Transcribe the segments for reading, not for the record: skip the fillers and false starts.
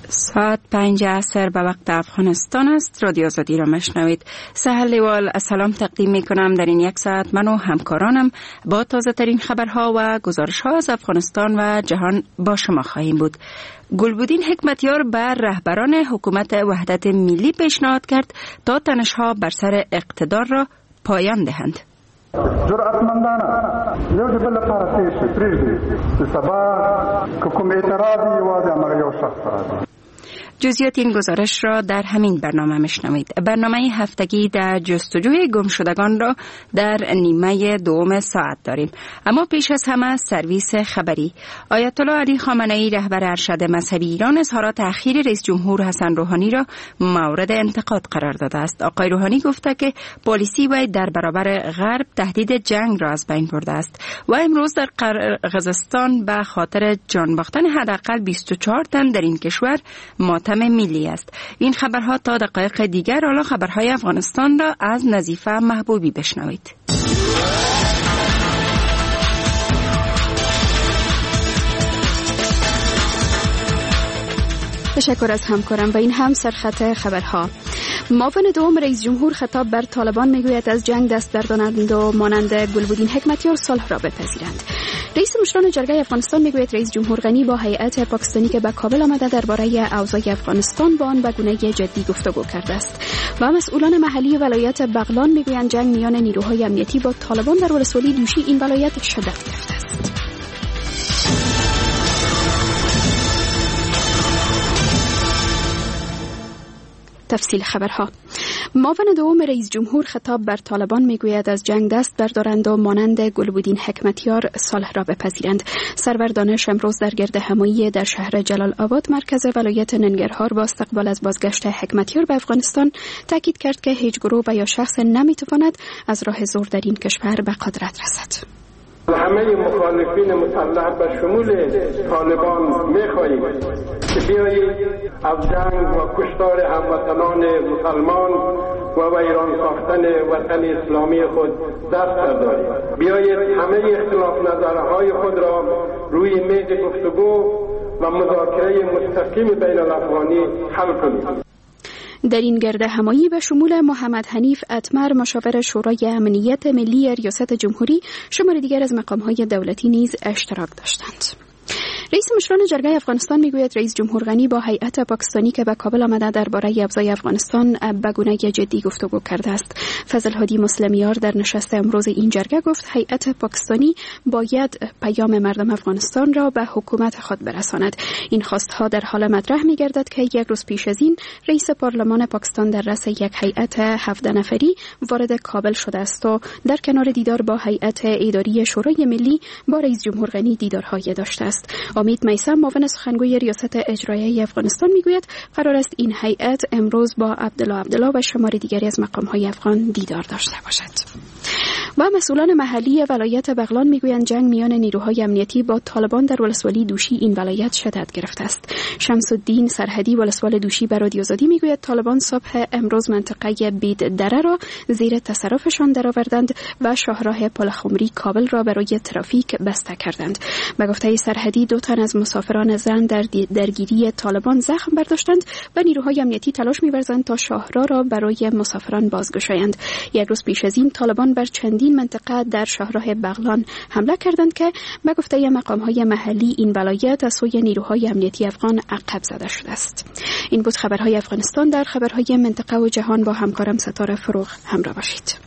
ساعت 5 عصر به وقت افغانستان است. رادیو آزادی را مشنوید. سهل لیوال از سلام تقدیم می کنم. در این یک ساعت من و همکارانم با تازه ترین خبرها و گزارش ها از افغانستان و جهان با شما خواهیم بود. گلبدین حکمتیار بر رهبران حکومت وحدت ملی پیشنهاد کرد تا تنش‌ها بر سر اقتدار را پایان دهند. جرأتمندانه یو د بل لپاره تیر شي پرېږدي چې سبا که کوم اعتراض یوازې همغه یو شخص راځي. جزئیات این گزارش را در همین برنامه میشنوید. برنامه هفتگی در جستجوی گمشدگان را در نیمه دوم ساعت داریم. اما پیش از همه سرویس خبری. آیت الله علی خامنه‌ای رهبر ارشد مذهبی ایران اظهارات اخیر رئیس جمهور حسن روحانی را مورد انتقاد قرار داده است. آقای روحانی گفته که پالیسی وی در برابر غرب تهدید جنگ را از بین برده است و امروز در قرقیزستان به خاطر جان باختن حداقل 24 تن در این کشور ماتم ملی است. این خبرها تا دقایق دیگر. حالا خبرهای افغانستان را از نظیفه محبوبی بشنوید. تشکر از همکارم و این هم سرخط خبرها. معاون دوم رئیس جمهور خطاب بر طالبان میگوید از جنگ دست بردارند و مانند گلبدین حکمتیار صلح را بپذیرند. رئیس مشران جرگه افغانستان میگوید رئیس جمهور غنی با هیئت پاکستانی که به کابل آمده درباره اوضاع افغانستان با آن به گونه جدی گفتگو کرده است. و مسئولان محلی ولایت بغلان میگویند جنگ میان نیروهای امنیتی با طالبان در ولسوالی دوشی این ولایت شدت گرفته است. تفصیل خبرها. معاون دوم رئیس جمهور خطاب بر طالبان میگوید از جنگ دست بردارند و مانند گلبدین حکمتیار صلح را بپذیرند. سرور دانش امروز در گرد همایی در شهر جلال آباد مرکز ولایت ننگرهار با استقبال از بازگشت حکمتیار به افغانستان تاکید کرد که هیچ گروه و یا شخص نمیتواند از راه زور در این کشور به قدرت رسد. همه مخالفین مسلح به شمول طالبان می‌خواهیم که بیایید از جنگ و کشتار هموطنان مسلمان و ویران ساختن وطن اسلامی خود دست برداریم. بیایید همه اختلاف نظرهای خود را روی میز گفتگو و مذاکره مستقیم بین الافغانی حل کنیم. در این گرد همایی به شمول محمد حنیف اتمر مشاور شورای امنیت ملی ریاست جمهوری شمار دیگر از مقام‌های دولتی نیز اشتراک داشتند. رئیس مشران جرگه افغانستان میگوید رئیس جمهور غنی با هیئت پاکستانی که به کابل آمده درباره اوضاع افغانستان به گونه جدی گفتگو کرده است. فضل هادی مسلمیار در نشست امروز این جرگه گفت هیئت پاکستانی باید پیام مردم افغانستان را به حکومت خود برساند. این خواستها در حال مطرح میگردد که یک روز پیش از این رئیس پارلمان پاکستان در رأس یک هیئت 17 نفری وارد کابل شده است و در کنار دیدار با هیئت اداری شورای ملی با رئیس جمهور غنی دیدارهای داشته است. امید میثم معاون سخنگوی ریاست اجرایی افغانستان میگوید قرار است این هیئت امروز با عبدالله و شمار دیگری از مقام‌های افغان دیدار داشته باشد. و مسئولان محلی ولایت بغلان میگویند جنگ میان نیروهای امنیتی با طالبان در ولسوالی دوشی این ولایت شدت گرفته است. شمس الدین سرحدی ولسوال دوشی به رادیو آزادی میگوید طالبان صبح امروز منطقه بید دره را زیر تصرفشان درآوردند و شاهراه پلخمری کابل را برای ترافیک بسته کردند. به گفته سرحدی 2 تن از مسافران زن در درگیری طالبان زخم برداشتند و نیروهای امنیتی تلاش می‌ورزند تا شاهراه را برای مسافران بازگشایند. یک روز پیش از این طالبان بر چندین منطقه در شاهراه بغلان حمله کردند که به گفته مقام‌های محلی این ولایت از سوی نیروهای امنیتی افغان عقب زده شده است. این بود خبرهای افغانستان. در خبرهای منطقه و جهان با همکارم ستاره فروغ همراه باشید.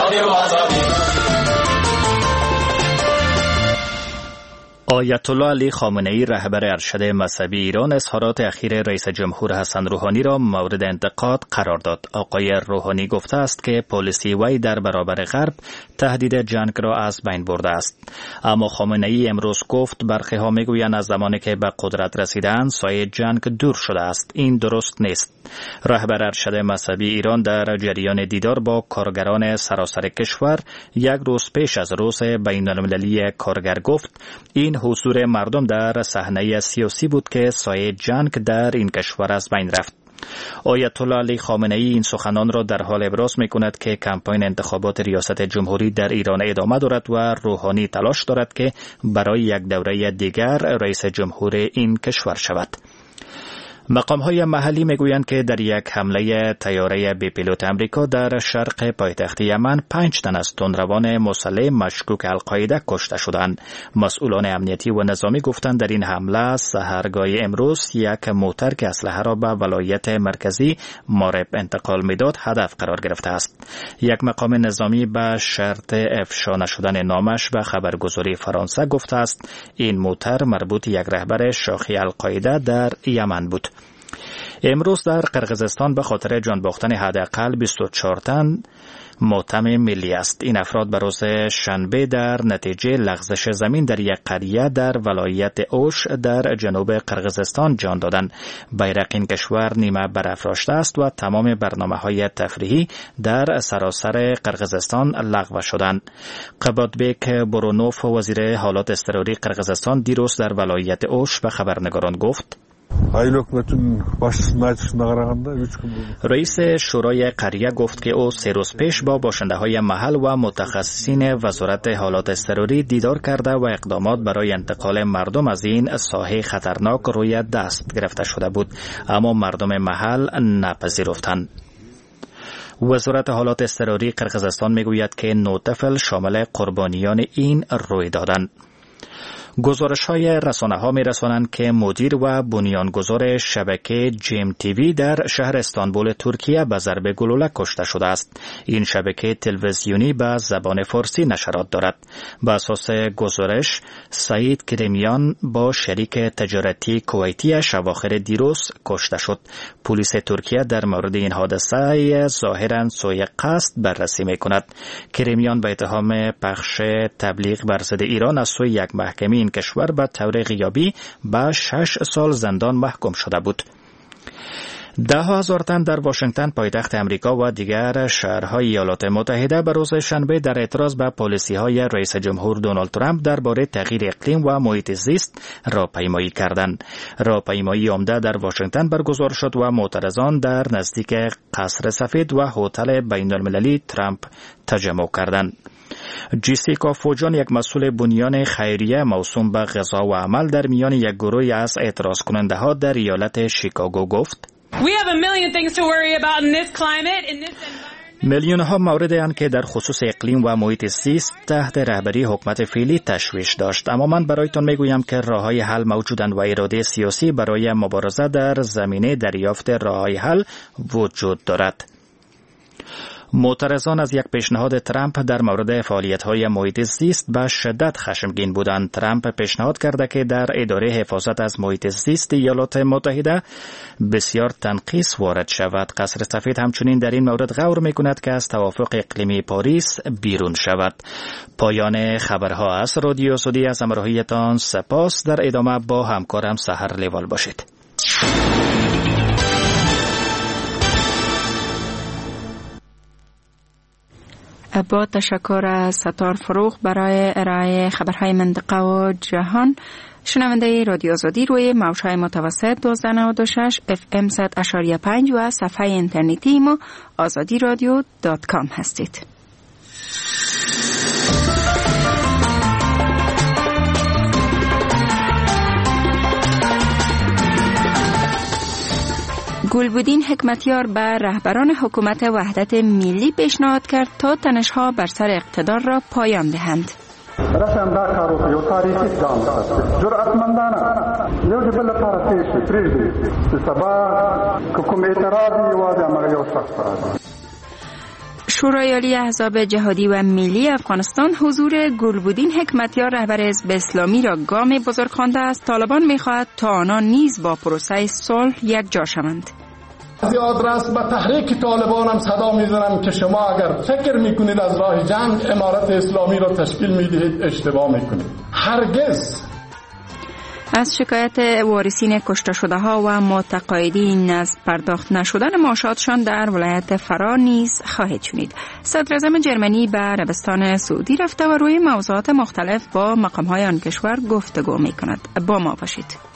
آیت الله علی خامنه‌ای رهبر ارشد مذهبی ایران اظهارات اخیر رئیس جمهور حسن روحانی را مورد انتقاد قرار داد. آقای روحانی گفته است که پالیسی وی در برابر غرب تهدید جنگ را از بین برده است. اما خامنه‌ای امروز گفت برخی‌ها میگویند از زمانی که به قدرت رسیدند سایه جنگ دور شده است. این درست نیست. رهبر ارشد مذهبی ایران در جریان دیدار با کارگران سراسر کشور یک روز پیش از روز بین‌المللی کارگر گفت این حضور مردم در صحنه سیاسی بود که سایه جنگ در این کشور از بین رفت. آیت الله علی خامنه‌ای این سخنان را در حال ابراز می‌کند که کمپاین انتخابات ریاست جمهوری در ایران ادامه دارد و روحانی تلاش دارد که برای یک دوره دیگر رئیس جمهور این کشور شود. مقام‌های محلی میگویند که در یک حمله طیاره بی پیلوت امریکا در شرق پایتخت یمن 5 تن از تندروان مسلح مشکوک القاعده کشته شدند. مسئولان امنیتی و نظامی گفتند در این حمله سحرگاه امروز یک موتر که اسلحه را به ولایت مرکزی مارب انتقال میداد هدف قرار گرفته است. یک مقام نظامی به شرط افشا نشدن نامش به خبرگزاری فرانسه گفته است این موتر مربوط یک رهبر شاخه القاعده در یمن بود. امروز در قرقیزستان به خاطر جان باختن حداقل 24 تن ماتم ملی است. این افراد به روز شنبه در نتیجه لغزش زمین در یک قریه در ولایت اوش در جنوب قرقیزستان جان دادند. بیرق این کشور نیمه برافراشته است و تمام برنامه‌های تفریحی در سراسر قرقیزستان لغو شدند. قبادبک برونوف وزیر حالات اضطراری قرقیزستان دیروز در ولایت اوش به خبرنگاران گفت رئیس شورای قریه گفت که او 3 روز پیش با باشنده‌های محل و متخصصین وزارت حالات اضطراری دیدار کرده و اقدامات برای انتقال مردم از این ساحه خطرناک روی دست گرفته شده بود، اما مردم محل نپذیرفتند. وزارت حالات اضطراری قرقیزستان میگوید که 9 طفل شامل قربانیان این رویدادند. گزارش‌های رسانه‌ها می‌رسانند که مدیر و بنیانگذار شبکه جیم تیوی در شهر استانبول ترکیه به ضرب گلوله کشته شده است. این شبکه تلویزیونی به زبان فارسی نشرات دارد. به اساس گزارش سعید کریمیان با شریک تجارتی کویتیش اواخر دیروز کشته شد. پلیس ترکیه در مورد این حادثه ظاهراً سوء قصد بررسی می‌کند. کریمیان به اتهام پخش تبلیغ بر ضد ایران از سوی یک محکمه این کشور به طور غیابی به 6 سال زندان محکوم شده بود. 10,000 تن در واشنگتن پایتخت امریکا و دیگر شهرهای ایالات متحده به روز شنبه در اعتراض به پالیسی‌های رئیس جمهور دونالد ترامپ درباره تغییر اقلیم و محیط زیست راهپیمایی کردند. راهپیمایی عمده در واشنگتن برگزار شد و معترضان در نزدیک قصر سفید و هتل بین‌المللی ترامپ تجمع کردند. جیسیکا فوجان، یک مسئول بنیان خیریه موسوم به غذا و عمل در میان یک گروه از اعتراض کننده ها در ایالت شیکاگو گفت میلیون ها مورد اند که در خصوص اقلیم و محیط زیست تحت رهبری حکومت فعلی تشویش داشت، اما من برایتان میگویم که راههای حل موجودند و اراده سیاسی برای مبارزه در زمینه دریافت راههای حل وجود دارد. معترضان از یک پیشنهاد ترامپ در مورد فعالیت‌های محیط زیست به شدت خشمگین بودند. ترامپ پیشنهاد کرده که در اداره حفاظت از محیط زیست ایالات متحده بسیار تنقیص وارد شود. قصر سفید همچنین در این مورد غور می‌کند که از توافق اقلیمی پاریس بیرون شود. پایان خبرها از رادیو سعودی. از همراهیتان سپاس. در ادامه با همکارم سحر لیوال باشید. با تشکر از ستار فروغ برای ارائه خبرهای منطقه و جهان. شنونده رادیو آزادی روی موج‌های متوسط 1296 FM 100.5 و صفحه اینترنتی ما azadiradio.com هستید. گلبدین حکمتیار به رهبران حکومت وحدت ملی پیشنهاد کرد تا تنش‌ها بر سر اقتدار را پایان دهند. رسم دا کارو په یو تاریخي ګام سره جرأتمندانه یو د بل لپاره تېر شي پرېږدي چې سبا که کوم اعتراض یوازې همغه یو شخص راځي. شورای عالی احزاب جهادی و ملی افغانستان حضور گلبدین حکمتیار رهبر حزب اسلامی را گام بزرگ خوانده است. طالبان می‌خواهد تا آنان نیز با پروسه صلح یکجا شوند. زیاد راست به تحریک طالبان هم صدا می‌زنم که شما اگر فکر می‌کنید از راه جنگ امارت اسلامی را تشکیل می‌دهید اشتباه می‌کنید. هرگز. از شکایت وارثین کشته شده ها و متقاعدین از پرداخت نشدن معاشاتشان در ولایت فرا نیز خواهید شنید. صدراعظم جرمنی به عربستان سعودی رفته و روی موضوعات مختلف با مقام‌های آن کشور گفتگو می‌کند. با ما باشید.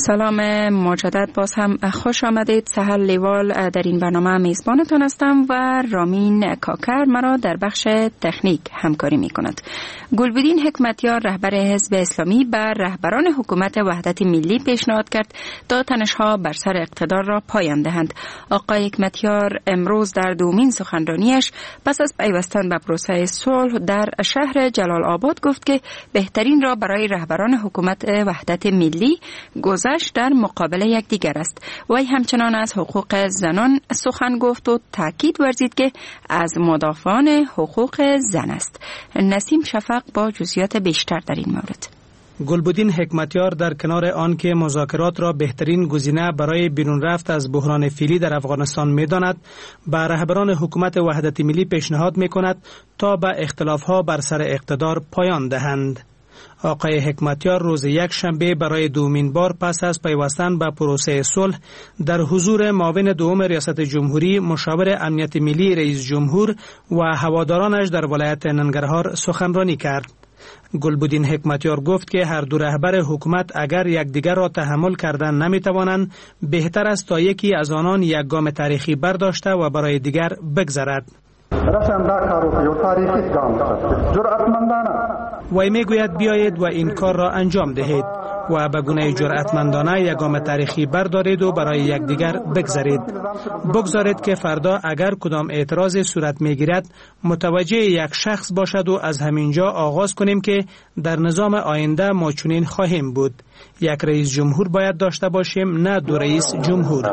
سلام مجدد، باز هم خوش آمدید. سهل لیوال در این برنامه میزبانتان هستم و رامین کاکر مرا در بخش تکنیک همکاری می کند. گلبدین حکمتیار رهبر حزب اسلامی بر رهبران حکومت وحدت ملی پیشنهاد کرد تا تنش‌ها بر سر اقتدار را پایان دهند. آقای حکمتیار امروز در دومین سخنرانیش پس از پیوستن به پروسه صلح در شهر جلال آباد گفت که بهترین را برای رهبران حکومت وحدت ملی گذشت در مقابل یکدیگر است. وی همچنان از حقوق زنان سخن گفت و تاکید ورزید که از مدافعان حقوق زن است. نسیم شفق با جزئیات بیشتر در این مورد. گلبدین حکمتیار در کنار آن که مذاکرات را بهترین گزینه برای بیرون رفت از بحران فعلی در افغانستان می‌داند، به رهبران حکومت وحدت ملی پیشنهاد می‌کند تا به اختلاف‌ها بر سر اقتدار پایان دهند. آقای حکمتیار روز یک شنبه برای دومین بار پس از پیوستن به پروسه صلح در حضور معاون دوم ریاست جمهوری، مشاور امنیت ملی رئیس جمهور و هوادارانش در ولایت ننگرهار سخنرانی کرد. گلبدین حکمتیار گفت که هر دو رهبر حکومت اگر یکدیگر را تحمل کردن نمیتوانند، بهتر است تا یکی از آنان یک گام تاریخی برداشته و برای دیگر بگذرد. وی میگوید بیایید و این کار را انجام دهید و به گونه جرأتمندانه یک گام تاریخی بردارید و برای یکدیگر بگذرید. بگذارید که فردا اگر کدام اعتراض صورت میگیرد متوجه یک شخص باشد و از همینجا آغاز کنیم که در نظام آینده ما چنین خواهیم بود. یک رئیس جمهور باید داشته باشیم، نه دو رئیس جمهور.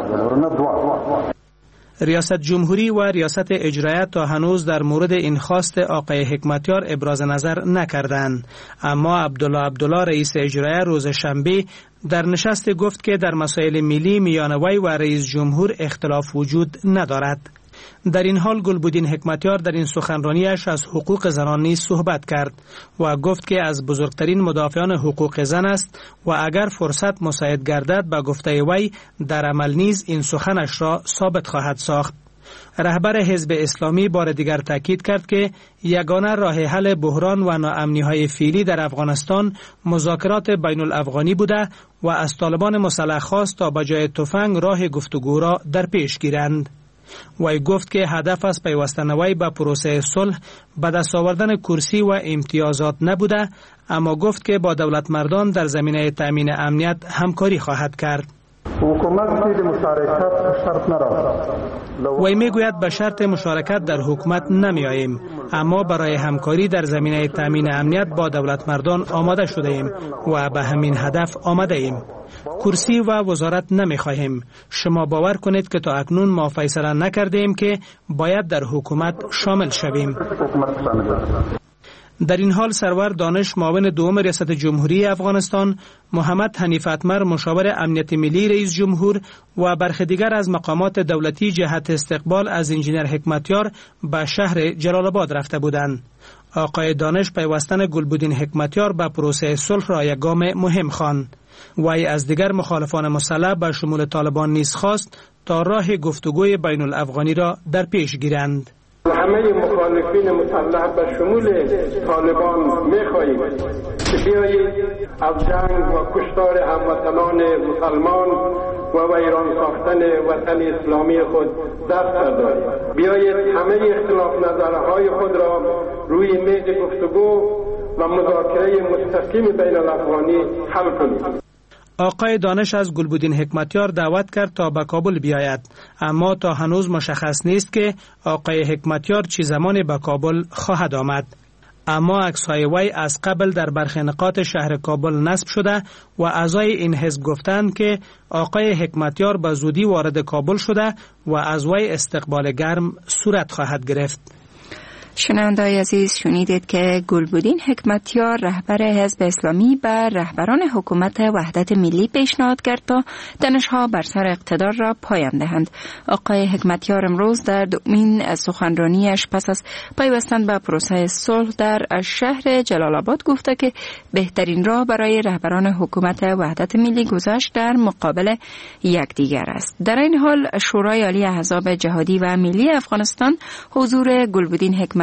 ریاست جمهوری و ریاست اجرایه تا هنوز در مورد این خواست آقای حکمتیار ابراز نظر نکردند، اما عبدالله رئیس اجرایه روز شنبه در نشست گفت که در مسائل ملی میان وی و رئیس جمهور اختلاف وجود ندارد. در این حال گلبدین حکمتیار در این سخنرانیش از حقوق زنان نیز صحبت کرد و گفت که از بزرگترین مدافعان حقوق زن است و اگر فرصت مساعد گردد به گفته وی در عمل نیز این سخنش را ثابت خواهد ساخت. رهبر حزب اسلامی بار دیگر تاکید کرد که یگانه راه حل بحران و ناامنی‌های فعلی در افغانستان مذاکرات بین الافغانی بوده و از طالبان مسلح خواست تا بجای تفنگ راه گفتگو را در پیش گیرند. وی گفت که هدف از پیوستن وی به پروسه صلح به دست آوردن کرسی و امتیازات نبوده، اما گفت که با دولت مردان در زمینه تأمین امنیت همکاری خواهد کرد. وی میگوید به شرط مشارکت در حکومت نمی آییم، اما برای همکاری در زمینه تأمین امنیت با دولت مردان آماده شده ایم و به همین هدف آمده ایم. کرسی و وزارت نمی خواهیم. شما باور کنید که تا اکنون ما فیصله نکرده ایم که باید در حکومت شامل شویم. در این حال سرور دانش معاون دوم ریاست جمهوری افغانستان، محمد حنیف اتمر مشاور امنیت ملی رئیس جمهور و برخی دیگر از مقامات دولتی جهت استقبال از انجینر حکمتیار به شهر جلال آباد رفته بودند. آقای دانش پیوستن گلبدین حکمتیار به پروسه صلح را یک گام مهم خواند. وی از دیگر مخالفان مسلح به شمول طالبان نیز خواست تا راه گفتگوی بین الافغانی را در پیش گیرند. همه مخالفین مسلح به شمول طالبان می‌خواهیم که بیایید از جنگ و کشتار هموطنان مسلمان و ویران ساختن وطن اسلامی خود دست برداریم. بیایید همه اختلاف نظرهای خود را روی میز گفتگو و مذاکره مستقیم بین الافغانی حل کنیم. آقای دانش از گلبدین حکمتیار دعوت کرد تا به کابل بیاید، اما تا هنوز مشخص نیست که آقای حکمتیار چه زمان به کابل خواهد آمد. اما عکس‌های وی از قبل در برخی نقاط شهر کابل نصب شده و اعضای این حزب گفتند که آقای حکمتیار به زودی وارد کابل شده و از وی استقبال گرم صورت خواهد گرفت. شنونده‌های عزیز، شنیدید که گلبدین حکمتیار رهبر حزب اسلامی بر رهبران حکومت وحدت ملی پیشنهاد کرد تا تنش‌ها بر سر اقتدار را پایان دهند. آقای حکمتیار امروز در دومین سخنرانیش پس از پیوستن به پروسه صلح در شهر جلال آباد گفته که بهترین راه برای رهبران حکومت وحدت ملی گذاشت در مقابل یکدیگر است. در این حال شورای عالی احزاب جهادی و ملی افغانستان حضور گلبدین حکمتیار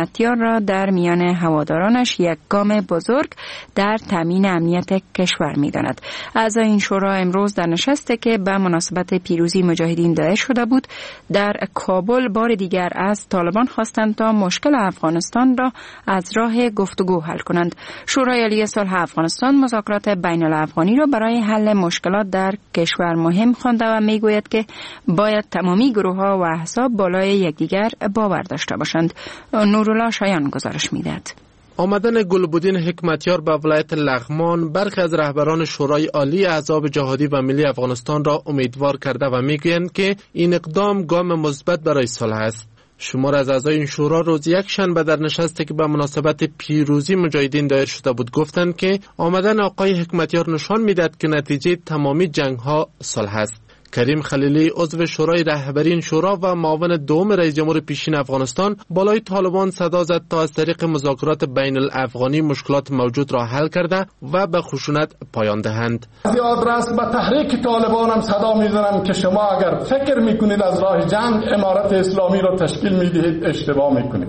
حکمتیار را در میان هوادارانش یک گام بزرگ در تامین امنیت کشور می‌داند. اعضای این شورا امروز در نشستی که به مناسبت پیروزی مجاهدین داعش شده بود در کابل بار دیگر از طالبان خواستند تا مشکل افغانستان را از راه گفتگو حل کنند. شورای عالی صلح افغانستان مذاکرات بین الافغانی را برای حل مشکلات در کشور مهم خوانده و میگوید که باید تمامی گروه‌ها و احزاب بالای یکدیگر باور داشته باشند. نورالله شایان گزارش می‌دهد. آمدن گلبدین حکمتیار به ولایت لغمان برخی از رهبران شورای عالی احزاب جهادی و ملی افغانستان را امیدوار کرده و میگویند که این اقدام گام مثبت برای صلح است. شمار از اعضای این شورا روز یکشنبه در نشستی که به مناسبت پیروزی مجاهدین دایر شده بود گفتند که آمدن آقای حکمتیار نشان میدهد که نتیجه تمامی جنگ‌ها صلح است. کریم خلیلی عضو شورای رهبری این شورا و معاون دوم رئیس جمهور پیشین افغانستان بالای طالبان صدا زد تا از طریق مذاکرات بین الافغانی مشکلات موجود را حل کرده و به خشونت پایان دهند. زیاد راست به تحریک طالبان هم صدا میزنم که شما اگر فکر میکنید از راه جنگ امارت اسلامی را تشکیل میدهید اشتباه میکنید.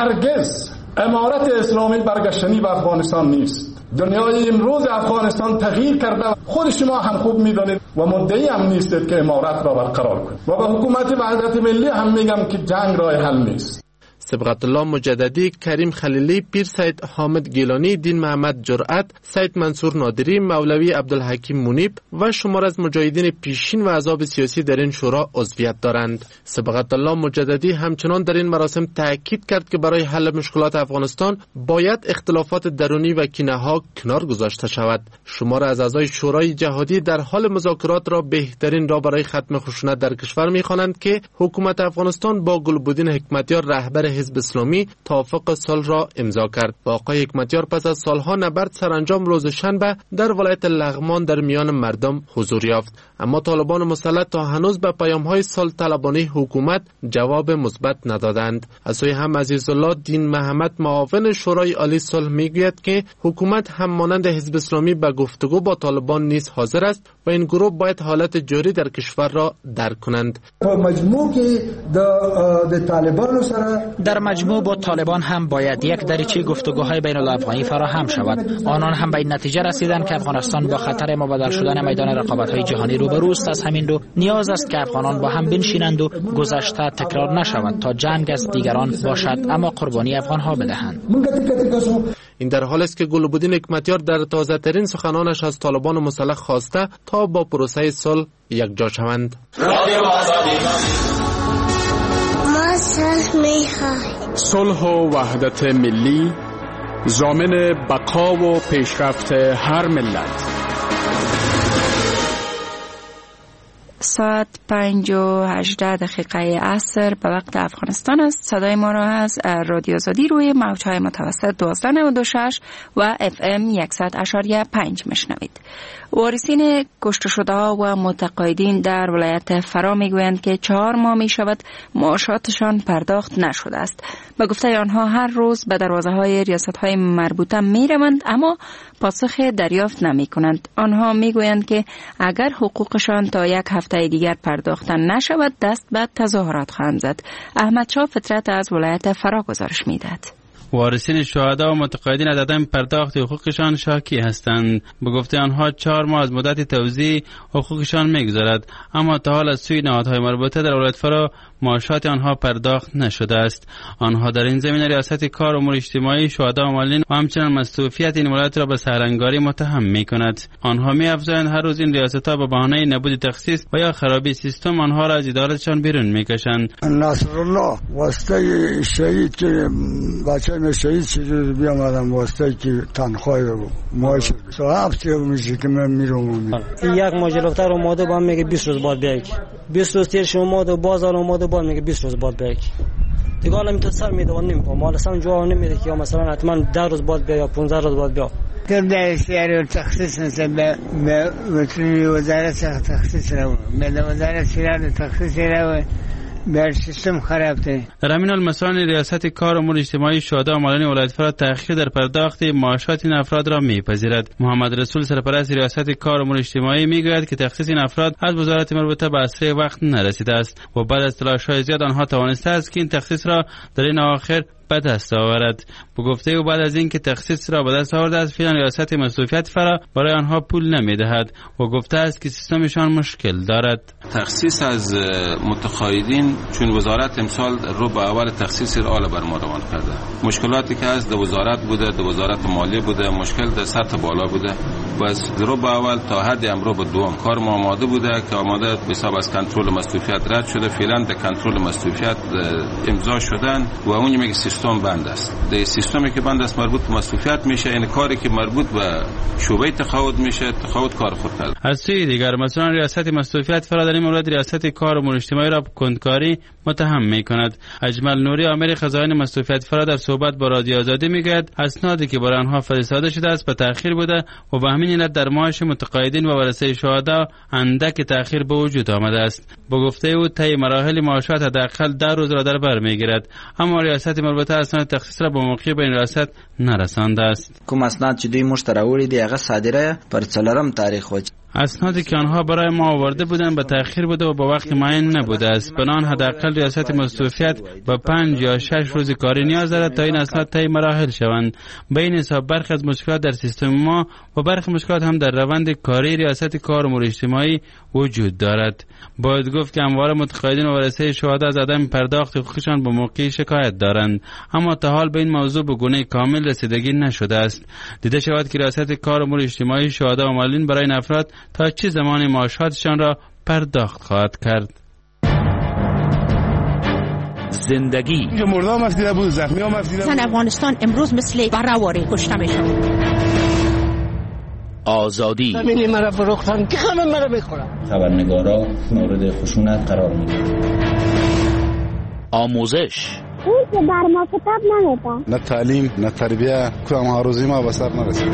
هرگز امارت اسلامی برگشتنی به افغانستان نیست. دنیای امروز افغانستان تغییر کرده، خود شما هم خوب میدانید و مدعی هم نیستید که امارت را برقرار کنید و به حکومت وحدت ملی هم میگم که جنگ راه حل نیست. سبقت الله مجددی، کریم خلیلی، پیر سید حامد گیلانی، دین محمد جرأت، سید منصور نادری، مولوی عبدالحکیم منیب و شمار از مجاهدین پیشین و احزاب سیاسی در این شورا عضویت دارند. سبقت الله مجددی همچنان در این مراسم تاکید کرد که برای حل مشکلات افغانستان باید اختلافات درونی و کینه‌ها کنار گذاشته شود. شمار از اعضای شورای جهادی در حال مذاکرات را بهترین راه برای ختم خشونت در کشور می‌خوانند که حکومت افغانستان با گلبدین حکمتیار رهبر حزب اسلامی توافق صلح را امضا کرد. با آقای حکمتیار پس از سالها نبرد سرانجام روز شنبه در ولایت لغمان در میان مردم حضور یافت، اما طالبان مسلط تا هنوز به پیام‌های صلح طلبانه حکومت جواب مثبت ندادند. از سوی هم عزیزالله دین محمد معاون شورای عالی صلح میگوید که حکومت هم مانند حزب اسلامی به گفتگو با طالبان نیز حاضر است و این گروه باید حالت جاری در کشور را درک کنند. در مجموع با طالبان هم باید یک دریچه گفتگوهای بین الافغانی فراهم شود. آنان هم به این نتیجه رسیدند که افغانستان با خطر مبادل شدن میدان رقابت‌های جهانی روبروست. از همین رو نیاز است که افغانان با هم بنشینند و گذشته تکرار نشود تا جنگ از دیگران باشد اما قربانی افغان‌ها بدهند. این در حال است که گلبدین حکمتیار در تازه‌ترین سخنانش از طالبان مسلح خواسته تا با پروسه صلح یکجا شوند. صلح و وحدت ملی ضامن بقا و پیشرفت هر ملت. ساعت 5:18 عصر به وقت افغانستان است. صدای ما را از رادیو آزادی روی موج‌های متوسط 1296 و FM 100.5 میشنوید. وارثین کشته شده‌ها و متقاعدین در ولایت فرا میگویند که 4 ماه می شود معاشاتشان پرداخت نشده است. به گفته آنها هر روز به دروازه‌های ریاست‌های مربوطه می‌روند اما پاسخ دریافت نمی‌کنند. آنها میگویند که اگر حقوقشان تا یک هفته دیگر پرداخت نشود دست به تظاهرات خواهند زد. احمد شاه فطرت از ولایت فرا گزارش می‌دهد. وارثین شهدا و متقاعدین از عدم پرداخت حقوقشان شاکی هستند. به گفته آنها 4 ماه از مدت توزیع حقوقشان می‌گذرد اما تا حال از سوی نهادهای مربوطه در ولایت فرا معاشات آنها پرداخت نشده است. آنها در این زمینه ریاست کار امور اجتماعی شهدا و معلولین و همچنین مصروفیت این ولایت را به سرانگاری متهم می‌کند. آنها می‌افزایند هر روز این ریاست‌ها به بهانه نبود تخصیص و یا خرابی سیستم آنها را از ادارتشان بیرون می‌کشند. نصرالله واسطه شهید که بچه شهید چجوری بیامدم واسطه که تنخواه معاش هفته میشه که من میرم. یک ماجرافتر اومده با هم میگه 20 روز بعد بیای، 20 روز تیر شما اومده باز اومده بعد میگه 20 روز بعد بیای. دیگه حالا میتونه سر میده و نمیفهم، حالا سم جواب نمیده که مثلا حتما 10 روز بعد بیا یا 15 روز بعد بیا. در استیار تخصیص مثلا به وزارت تخصیص رو به وزارت سیران تخصیص رو بر سیستم خراب ده. در همین حال مسئولان ریاست کار امور اجتماعی شهدا و معلولین ولایت فرا تأخیر در پرداخت معاشات این افراد را میپذیرد. محمد رسول سرپرست ریاست کار امور اجتماعی میگوید که تخصیص این افراد از وزارت مربوطه به اسرع وقت نرسیده است و بعد از تلاش‌های زیاد آنها توانسته است که این تخصیص را در این اواخر به دست آورد. به گفته او بعد از اینکه تخصیص را به دست آورده است، فعلا ریاست مصروفیت فرا برای آنها پول نمیدهد و گفته است که سیستمشان مشکل دارد. تخصیص از متقاعدین چون وزارت امسال رو به اول تخصیص را بر ما روان کرده. مشکلاتی که از وزارت بوده، در وزارت مالیه بوده، مشکل در سطح بالا بوده. بس رو به اول تا حد امرو به دوم کار ما آماده بوده که آماده به حساب از کنترل مصروفیت رد شده. فعلا در کنترل مصروفیت امضا شدن و اون میگه سیستم بند است. در سیستمی که بند است مربوط به مصروفیت میشه، این کاری که مربوط به شعبه تقاعد میشه، تقاعد کار خود کرد. از سوی دیگر مثلا ریاست مصروفیت فرا در این مورد ریاست کار امور اجتماعی را کندکاری متهم میکند. اجمل نوری آمر خزائن مصروفیت فرا در صحبت با رادیو آزادی میگوید اسنادی که برای آنها فرستاده شده است به تأخیر بوده و به همین علت در معاش متقاعدین و ورثه شهدا اندک تأخیر به وجود آمده است. با گفته او طی مراحل معاشات حداقل 10 روز را در بر میگیرد، اما ریاست مربوطه اسناد تخصیص را به موقع به این ریاست نرسانده است. کوم اسناد چې دوی مشتراوړي دی هغه صادره پر 4 تاریخ و اسنادی که آنها برای ما آورده بودند به تأخیر بوده و با وقت معین نبوده است. بنان حداقل ریاست مصروفیت با 5 یا 6 روز کاری نیاز دارد تا این اسناد طی مراحل شوند. به این حساب برخی از مشکلات در سیستم ما و برخی مشکلات هم در روند کاری ریاست کار امور اجتماعی وجود دارد. باید گفت که اموال متقاعدین و ورثه شهدا از عدم پرداخت حقوقشان به موقع شکایت دارند، اما تا حال به این موضوع به گونه کامل رسیدگی نشده است. دیده شود که ریاست کار امور اجتماعی شهدا و معلولین برای این افراد تا چه زمانی معاشاتشان را پرداخت خواهد کرد. زندگی مردا مفیده بود، زخمی ها مفیده بود. افغانستان امروز مثل برآوری کشته میشن. آزادی همینی مرا فروختن که همه مرا میخورن. خبرنگارا مورد خشونت قرار میگیرن. آموزش اون که در ما کتاب نمیده. نه تعلیم نه تربیه که ما روزی ما به سر نرسید.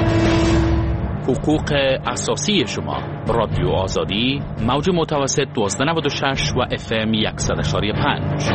حقوق اساسی شما. رادیو آزادی موج متوسط 1296 و FM 100.5.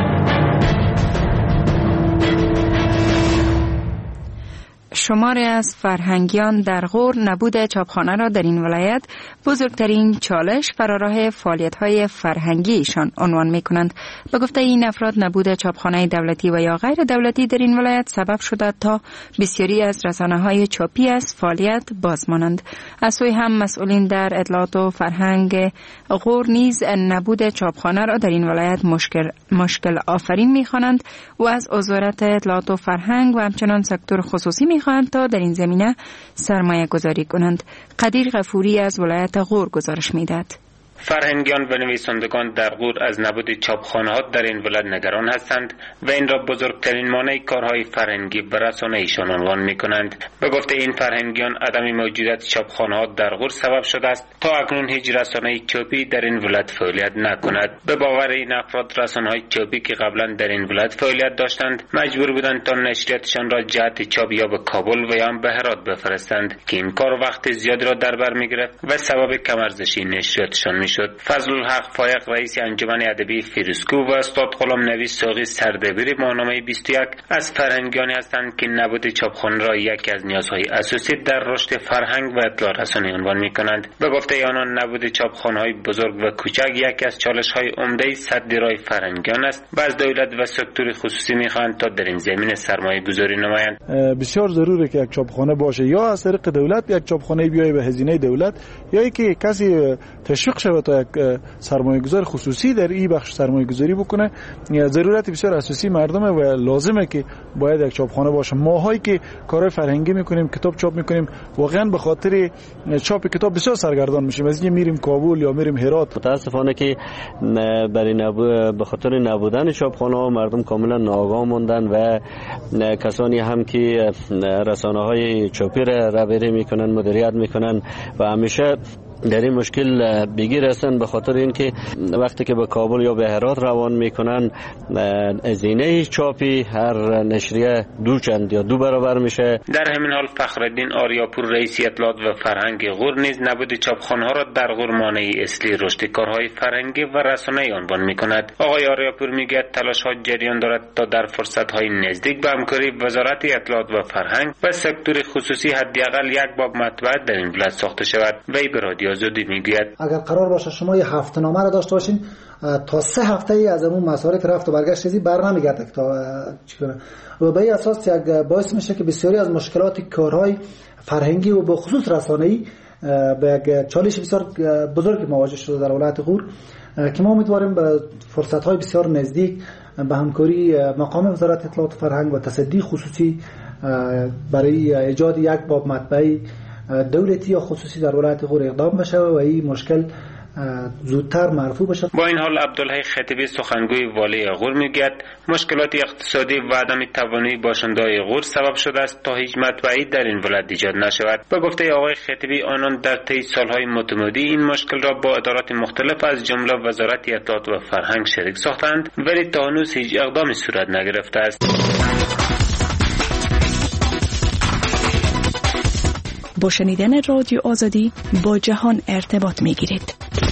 شماری از فرهنگیان در غور نبود چاپخانه را در این ولایت بزرگترین چالش برای راه فعالیت‌های فرهنگیشان عنوان می‌کنند. به گفته این افراد نبود چاپخانه دولتی و یا غیر دولتی در این ولایت سبب شده تا بسیاری از رسانه‌های چاپی از فعالیت باز مانند. از سوی هم مسئولین در اطلاعات و فرهنگ غور نیز نبود چاپخانه را در این ولایت مشکل آفرین می‌خوانند و از وزارت اطلاعات و فرهنگ و همچنان سکتور خصوصی می‌خواهند تا در این زمینه سرمایه گذاری کنند. قدیر غفوری از ولایت غور گزارش می‌دهد. فرهنگیان و نویسندگان در غور از نبود چاپخانه‌ها در این ولایت نگران هستند و این را بزرگترین مانع کارهای فرهنگی و رسانه‌ایشان عنوان می‌کنند. به گفته این فرهنگیان عدم موجودیت چاپخانه‌ها در غور سبب شده است تا اکنون هیچ رسانه‌ای چاپی در این ولایت فعالیت نکند. به باور این افراد رسانه‌های چاپی که قبلا در این ولایت فعالیت داشتند مجبور بودند تا نشریاتشان را جهت چاپ یا به کابل و یا به هرات بفرستند که این کار وقت زیادی را در بر می‌گرفت و سبب کم ارزشی نشریاتشان می‌شد. فضل الحق فایق رئیس انجمن ادبی فیروزکو و استاد غلام نوی ساقی سردبیر ماهنامه 21 از فرهنگیانی هستند که نبود چاپخانه را یکی از نیازهای اساسی در رشد فرهنگ و اطلاع رسانی عنوان می‌کنند. به گفته آنان نبود چاپخانه‌های بزرگ و کوچک یکی از چالش‌های عمده سد راه فرهنگیان است و از دولت و سکتور خصوصی می‌خواهند تا در این زمینه سرمایه‌گذاری نمایند. بسیار ضروره که یک چاپخانه باشه، یا از طریق دولت یک چاپخانه بیایه به هزینه دولت، یا اینکه کسی تشویق شود تا یک سرمایه‌گذار خصوصی در این بخش سرمایه‌گذاری بکنه. ضرورت بسیار اساسی مردمه و لازمه که باید یک چاپخانه باشه. ماهایی که کار فرهنگی میکنیم، کتاب چاپ میکنیم، واقعا به خاطر چاپ کتاب بسیار سرگردان میشیم. از اینکه میریم کابل یا میریم هرات. متاسفانه که به خاطر نبودن چاپخانه‌ها مردم کاملا ناآگاه موندن و کسانی هم که رسانه‌های چاپی را رهبری میکنن، مدیریت میکنن و همیشه در این مشکل بگیر هستن به خاطر اینکه وقتی که به کابل یا به هرات روان میکنن هزینه چاپی هر نشریه چند یا 2 برابر میشه. در همین حال فخرالدین آریاپور رئیس اطلاعات و فرهنگ غور نیز نبود چاپخانه‌ها را در غور مانع اصلی رشد کارهای فرهنگی و رسانه‌ای عنوان میکند. آقای آریاپور میگه تلاش‌ها جریان دارد تا در فرصت‌های نزدیک به همکاری وزارت اطلاعات و فرهنگ و سکتور خصوصی حداقل یک باب مطبوعات در این ولایت ساخته شود. وی به رادیو آزادی میگوید اگر قرار باشه شما یه هفته‌نامه را داشته باشین تا 3 هفته از اون مصارف رفت و برگشت چیزی برنمیگرده تا چیکار و به این اساس یک باعث میشه که بسیاری از مشکلات کارهای فرهنگی و به خصوص رسانه‌ای به یک چالش بسیار بزرگ مواجه شده در ولایت غور که ما امیدواریم به فرصت‌های بسیار نزدیک به همکاری مقام وزارت اطلاعات و فرهنگ و تصدی خصوصی برای ایجاد یک باب مطبعی دولتی یا خصوصی در ولایت غور اقدام بشه و این مشکل زودتر مرفوع بشه. با این حال عبدالحی خطیبی سخنگوی والی غور میگوید مشکلات اقتصادی و عدم توانایی باشنده‌های غور سبب شده است تا هیچ مطبعی در این ولایت ایجاد نشود. به گفته آقای خطیبی آنان در طی سالهای متمادی این مشکل را با ادارات مختلف از جمله وزارت اطلاعات و فرهنگ شریک ساختند ولی تا هنوز هیچ اقدامی صورت نگرفته است. با شنیدن رادیو آزادی با جهان ارتباط می‌گیرید.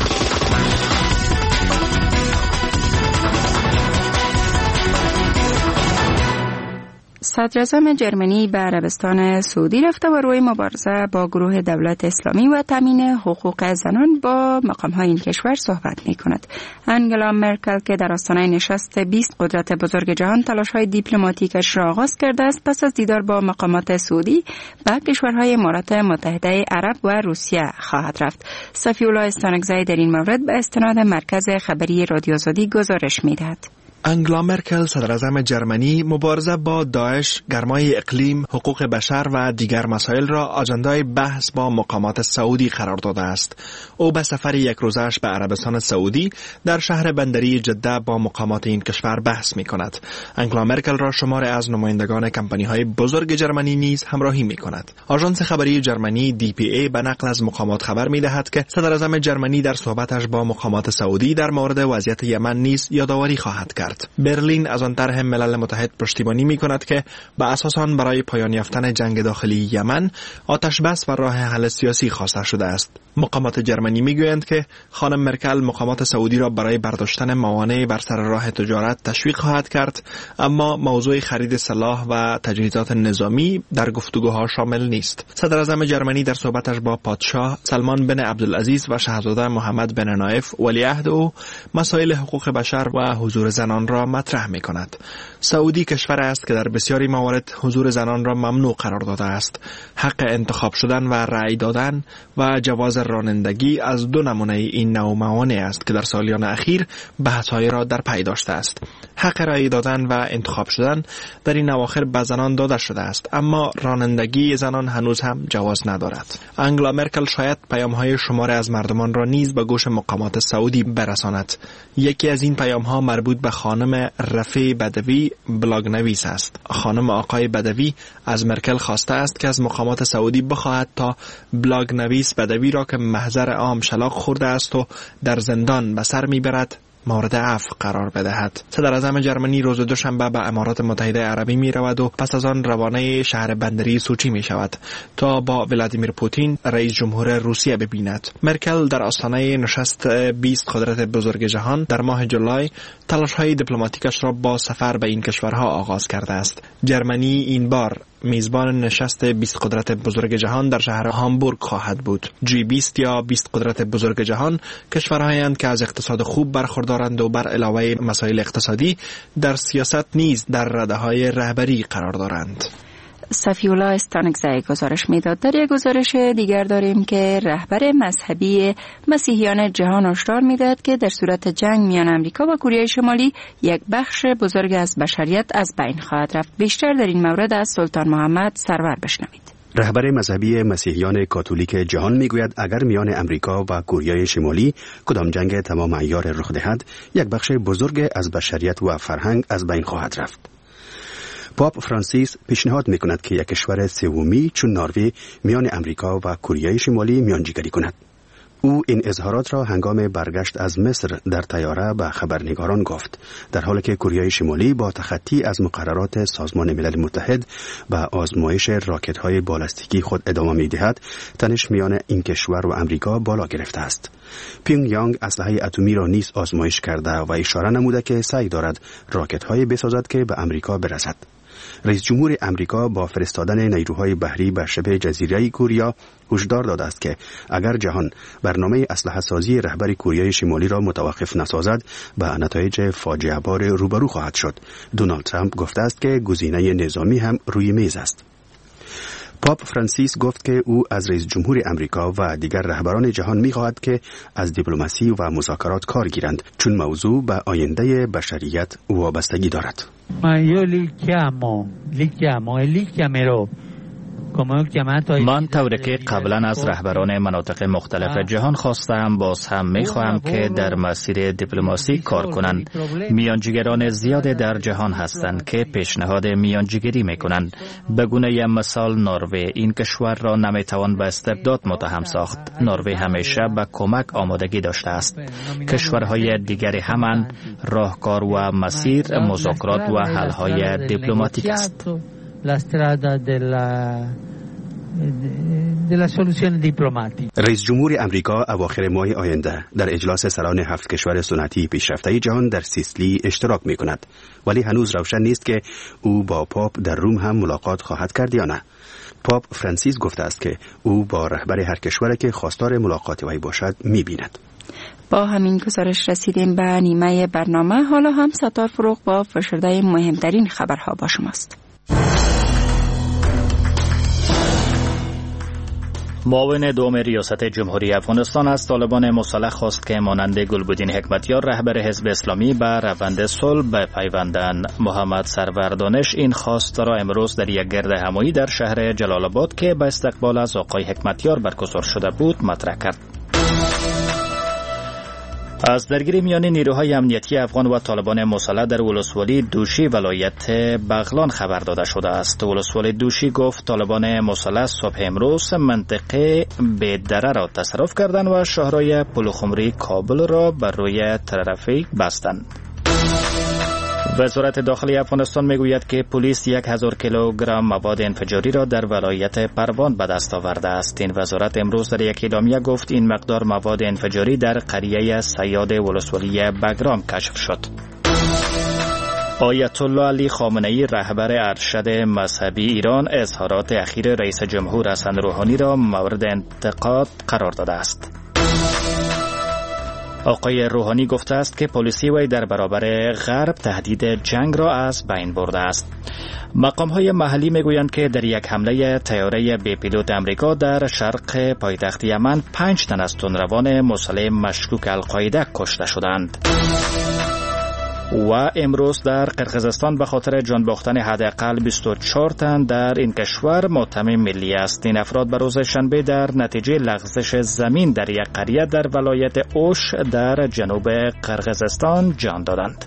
صدراعظم جرمنی به عربستان سعودی رفته و روی مبارزه با گروه دولت اسلامی و تامین حقوق زنان با مقام‌های این کشور صحبت می‌کند. انگلا مرکل که در آستانه نشست 20 قدرت بزرگ جهان تلاش‌های دیپلماتیکش را آغاز کرده است پس از دیدار با مقامات سعودی به کشورهای امارات متحده عرب و روسیه خواهد رفت. صفی‌الله استانکزی در این مورد به استناد مرکز خبری رادیو آزادی گزارش می‌دهد. انگلا مرکل صدراعظم جرمنی مبارزه با داعش، گرمای اقلیم، حقوق بشر و دیگر مسائل را آجندای بحث با مقامات سعودی قرار داده است. او به سفر یک روزش به عربستان سعودی در شهر بندری جده با مقامات این کشور بحث می کند. انگلا مرکل را شماری از نمایندگان کمپانی‌های بزرگ جرمنی نیز همراهی می کند. آژانس خبری جرمنی DPA به نقل از مقامات خبر می دهد که صدراعظم جرمنی در صحبتش با مقامات سعودی در مورد وضعیت یمن نیز یادآوری خواهد کرد. برلین از آن طرح ملل متحد پشتیبانی می کند که به اساس آن برای پایان یافتن جنگ داخلی یمن آتش بس و راه حل سیاسی خواسته شده است. مقامات جرمنی می گویند که خانم مرکل مقامات سعودی را برای برداشتن موانع بر سر راه تجارت تشویق خواهد کرد، اما موضوع خرید سلاح و تجهیزات نظامی در گفتگوها شامل نیست. صدراعظم جرمنی در صحبتش با پادشاه سلمان بن عبدالعزیز و شاهزاده محمد بن نایف ولیعهد او مسائل حقوق بشر و حضور زنان را مطرح می کند. سعودی کشور است که در بسیاری موارد حضور زنان را ممنوع قرار داده است. حق انتخاب شدن و رأی دادن و جواز رانندگی از دو نمونه این نوع موانع است که در سالیان اخیر بحث‌های را در پی داشته است. حق رأی دادن و انتخاب شدن در این اواخر به زنان داده شده است، اما رانندگی زنان هنوز هم جواز ندارد. انگلا مرکل شاید پیام‌های شماری از مردمان را نیز به گوش مقامات سعودی برساند. یکی از این پیام‌ها مربوط به خانم رفیع بدوی بلاگ نویس است. خانم آقای بدوی از مرکل خواسته است که از مقامات سعودی بخواهد تا بلاگ نویس بدوی را که محضر عام شلاق خورده است و در زندان به سر میبرد مورد عفو قرار بدهد. صدراعظم جرمنی روز دوشنبه به امارات متحده عربی می رود و پس از آن روانه شهر بندری سوچی می شود تا با ولادیمیر پوتین رئیس جمهور روسیه ببیند. مرکل در آستانه نشست 20 قدرت بزرگ جهان در ماه جولای تلاش‌های دیپلماتیکش را با سفر به این کشورها آغاز کرده است. جرمنی این بار میزبان نشست 20 قدرت بزرگ جهان در شهر هامبورگ خواهد بود. G20 یا 20 قدرت بزرگ جهان کشورهایند که از اقتصاد خوب برخوردارند و بر علاوه مسائل اقتصادی در سیاست نیز در رده‌های رهبری قرار دارند. صفی‌الله استانکزی گزارش میداد. در یک گزارش دیگر داریم که رهبر مذهبی مسیحیان جهان هشدار میدهد که در صورت جنگ میان امریکا و کره شمالی یک بخش بزرگ از بشریت از بین خواهد رفت. بیشتر در این مورد از سلطان محمد سرور بشنوید. رهبر مذهبی مسیحیان کاتولیک جهان میگوید اگر میان امریکا و کره شمالی کدام جنگ تمام عیار رخ دهد، یک بخش بزرگ از بشریت و فرهنگ از بین خواهد رفت. پاپ فرانسیس پیشنهاد میکند که یک کشور سومی چون نروژ میان امریکا و کره شمالی میانجیگری کند. او این اظهارات را هنگام برگشت از مصر در طیاره به خبرنگاران گفت، در حالی که کره شمالی با تخطی از مقررات سازمان ملل متحد به آزمایش راکت‌های بالستیکی خود ادامه می‌دهد. تنش میان این کشور و امریکا بالا گرفته است. پیونگ یانگ اسلحه اتمی را نیز آزمایش کرده و اشاره نموده که سعی دارد راکت‌های بسازد که به امریکا برسد. رئیس جمهور امریکا با فرستادن نیروهای بحری به شبه جزیره کوریا هشدار داده است که اگر جهان برنامه اسلحه سازی رهبر کوریای شمالی را متوقف نسازد به نتایج فاجعه بار روبرو خواهد شد. دونالد ترامپ گفته است که گزینه نظامی هم روی میز است. پاپ فرانسیس گفت که او از رئیس جمهور امریکا و دیگر رهبران جهان می‌خواهد که از دیپلماسی و مذاکرات کار گیرند، چون موضوع به آینده بشریت وابستگی دارد. من طوری که قبلا از رهبران مناطق مختلف جهان خواستم، باز هم میخواهم که در مسیر دیپلماسی کار کنند. میانجیگران زیاده در جهان هستند که پیشنهاد میانجیگری میکنند. به گونه مثال نروژ، این کشور را نمیتوان به استبداد متهم ساخت. نروژ همیشه به کمک آمادگی داشته است. کشورهای دیگری همان راهکار و مسیر مذاکرات و حل‌های دیپلماتیک است. رئیس جمهور امریکا اواخر ماه آینده در اجلاس سران 7 کشور صنعتی پیشرفته جهان در سیسیلی اشتراک می کند، ولی هنوز روشن نیست که او با پاپ در روم هم ملاقات خواهد کرد یا نه. پاپ فرانسیس گفته است که او با رهبر هر کشوری که خواستار ملاقات وی باشد می بیند. با همین گزارش رسیدیم به نیمه برنامه. حالا هم ستار فروغ با فشرده مهمترین خبرها با شماست. معاون دوم ریاست جمهوری افغانستان از طالبان مسلح خواست که مانند گلبدین حکمتیار رهبر حزب اسلامی به روند صلح بپیوندند. محمد سرور دانش این خواست را امروز در یک گرد همایی در شهر جلال آباد که به استقبال از آقای حکمتیار برگزار شده بود مطرح کرد. از درگیری میان نیروهای امنیتی افغان و طالبان مسلح در ولسوالی دوشی ولایت بغلان خبر داده شده است. ولسوالی دوشی گفت طالبان مسلح صبح امروز منطقه بیدره را تصرف کردند و شهرهای پلوخمری کابل را بر روی ترافیک بستند. وزارت داخلی افغانستان میگوید که پلیس 1000 کیلوگرم مواد انفجاری را در ولایت پروان به دست آورده است. این وزارت امروز در یک اعلامیه گفت این مقدار مواد انفجاری در قریه صیاد ولسوالی بگرام کشف شد. آیت الله علی خامنه ای رهبر ارشد مذهبی ایران اظهارات اخیر رئیس جمهور حسن روحانی را مورد انتقاد قرار داده است. آقای روحانی گفته است که پالیسی وی در برابر غرب تهدید جنگ را از بین برده است. مقام‌های محلی میگویند که در یک حمله طیاره بی پیلوت امریکا در شرق پایتخت یمن 5 تن از تندروان مسلح مشکوک القاعده کشته شدند. و امروز در قرقیزستان به خاطر جان باختن حداقل 24 تن در این کشور ماتم ملی است. این افراد به روز شنبه در نتیجه لغزش زمین در یک قریه در ولایت اوش در جنوب قرقیزستان جان دادند.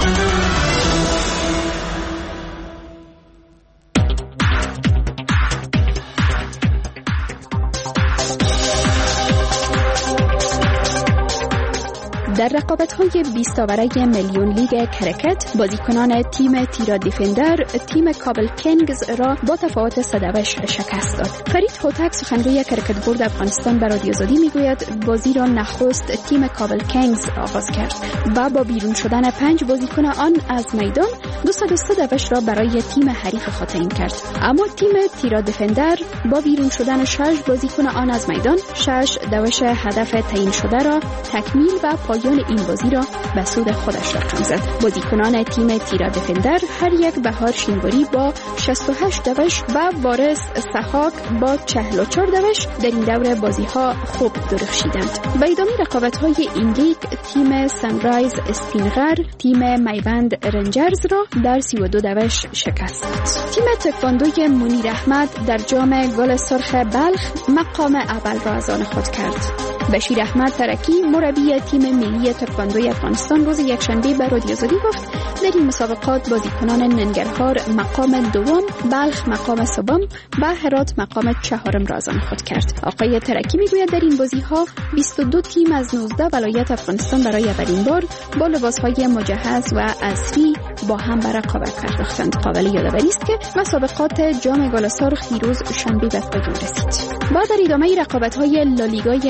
در رقابت‌های 20 آوره میلیون لیگ کرکت بازیکنان تیم تیرا دیفندر تیم کابل کینگز را با تفاوت 108 شکست داد. فرید هوتک سخنگوی کرکت بورد افغانستان به رادیو آزادی میگوید بازی را نخست تیم کابل کینگز آغاز کرد و با بیرون شدن 5 بازیکن آن از میدان 203 دوش را برای تیم حریف خود تعیین کرد. اما تیم تیرا دیفندر با بیرون شدن 6 بازیکن آن از میدان 6 دوش هدف تعیین شده را تکمیل و پایان این بازی را به سود خودش رقم زد. بازیکنان تیم تیرا دیفندر هر یک بهار شینواری با 68 دوش و وارث سحاک با 44 دوش در این دور بازی ها خوب درخشیدند. و ادامه رقابت های این لیگ تیم سنرایز استینغر تیم میبند رنجرز را در 32 دوش شکست داد. تیم تکواندوی منیر احمد در جام گل سرخ بلخ مقام اول را از آن خود کرد. بشیر احمد ترکی مربی تیم ملی تکواندوی افغانستان روز یکشنبه به رادیو آزادی گفت در این مسابقات بازیکنان ننگرهار مقام دوم، بلخ مقام سوم و هرات مقام چهارم را از آن خود کرد. آقای ترکی میگوید در این بازی‌ها 22 تیم از 19 ولایت افغانستان برای اولین بار با لباس‌های مجهز و عصری با هم به رقابت پرداختند. قابل یادآوری است که مسابقات جام گل سرخ دیروز شنبه به پایان رسید. با در ادامه رقابت‌های لالیگای اسپانیا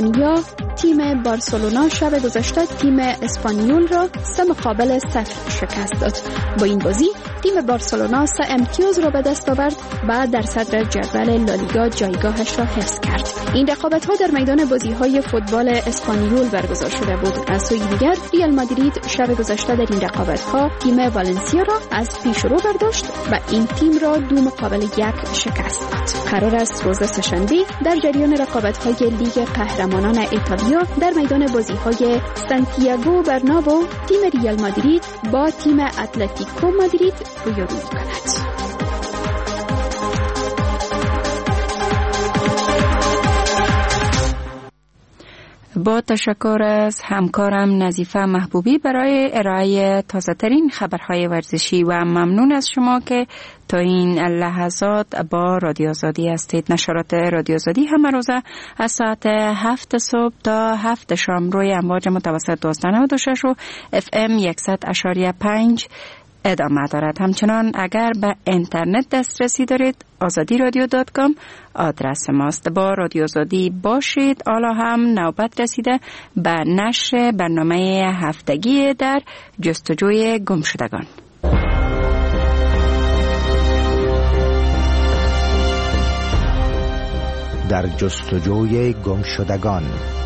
اسپانیا تیم بارسلونا شب گذشته تیم اسپانیول را 3-0 شکست داد. با این بازی تیم بارسلونا 3 امتیاز را به دست آورد و در صدر جدول لالیگا جایگاهش را حفظ کرد. این رقابت‌ها در میدان بازی‌های فوتبال اسپانیول برگزار شده بود. از سوی دیگر ریال مادرید شب گذشته در این رقابت‌ها تیم والنسیا را از پیش رو برداشت و این تیم را 2-1 شکست داد. قرار است روز سه‌شنبه در جریان رقابت‌های لیگ قهرمانان ایتالیا در میدان بازی‌های سانتیاگو برنابو تیم ریال مادرید با تیم اتلتیکو مادرید رویارویی کند. با تشکر از همکارم نظیفه محبوبی برای ارائه تازه‌ترین خبرهای ورزشی و ممنون از شما که تا این لحظات با رادیو آزادی هستید. نشرات رادیو آزادی همه روزه از ساعت 7 صبح تا 7 شام روی امواج متوسط 1296 و FM 100.5 ادامه دارد. همچنان اگر به اینترنت دسترسی دارید azadi.radio.com آدرس ماست. با رادیو آزادی باشید. حالا هم نوبت رسیده به نشر برنامه هفتگی در جستجوی گمشدگان. در جستجوی گمشدگان.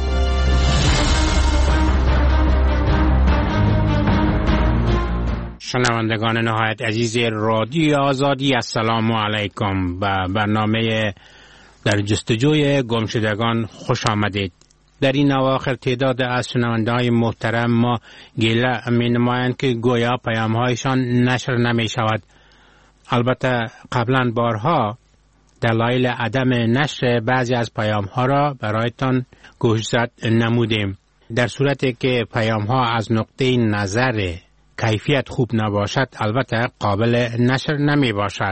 شنوندگان نهایت عزیز رادیو آزادی، السلام علیکم. به برنامه در جستجوی گمشدگان خوش آمدید. در این اواخر تعداد از شنونده‌های محترم ما گله می نمایند که گویا پیام‌هایشان نشر نمی شود. البته قبلا بارها دلایل عدم نشر بعضی از پیام‌ها را برایتان گوشزد نمودیم. در صورتی که پیام‌ها از نقطه نظر کیفیت خوب نباشد البته قابل نشر نمی باشد.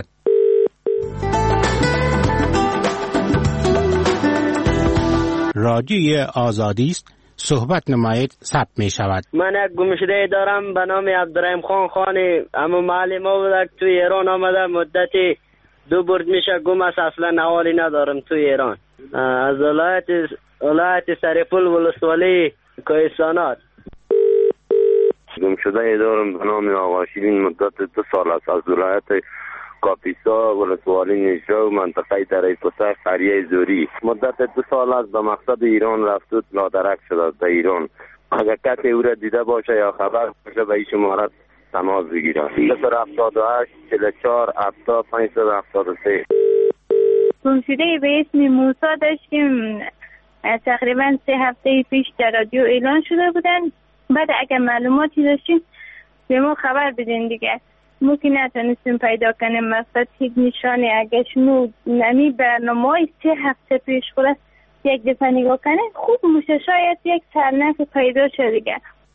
رادیوی آزادی است، صحبت نمایید ثبت می شود. من یک گمشده دارم به نام عبدالرحیم خانی. اما محل ما بود توی ایران آمده مدتی 2 برد میشه گم است، اصلا نوالی ندارم توی ایران. از ولایت سرپل ولسوالی کوهستانات گمشده دارم به نام آقا شیرین. مدت 2 سال است از ولایت کاپیسا ولسوالی نیشا و منطقه دره پسر قریه زوری. مدت 2 سال است به مقصد ایران رفت و لادرک شده در ایران. اگر کسی او را دیده باشه یا خبر باشه به این شماره تماس بگیره. 078 44 70 573. گمشده به اسم موسی داشتیم. تقریبا 3 هفته پیش در رادیو اعلان شده بودن. بعد اگر معلوماتی داشتیم به ما خبر بدین دیگه. ممکن نتونستیم پیدا کنیم مقصد هیچ نشانه. اگر شما نمی برنامه 3 هفته پیش خلاص یک دفعه نگاه کنه خوب میشه، شاید یک سرنخ پیدا شد دیگه.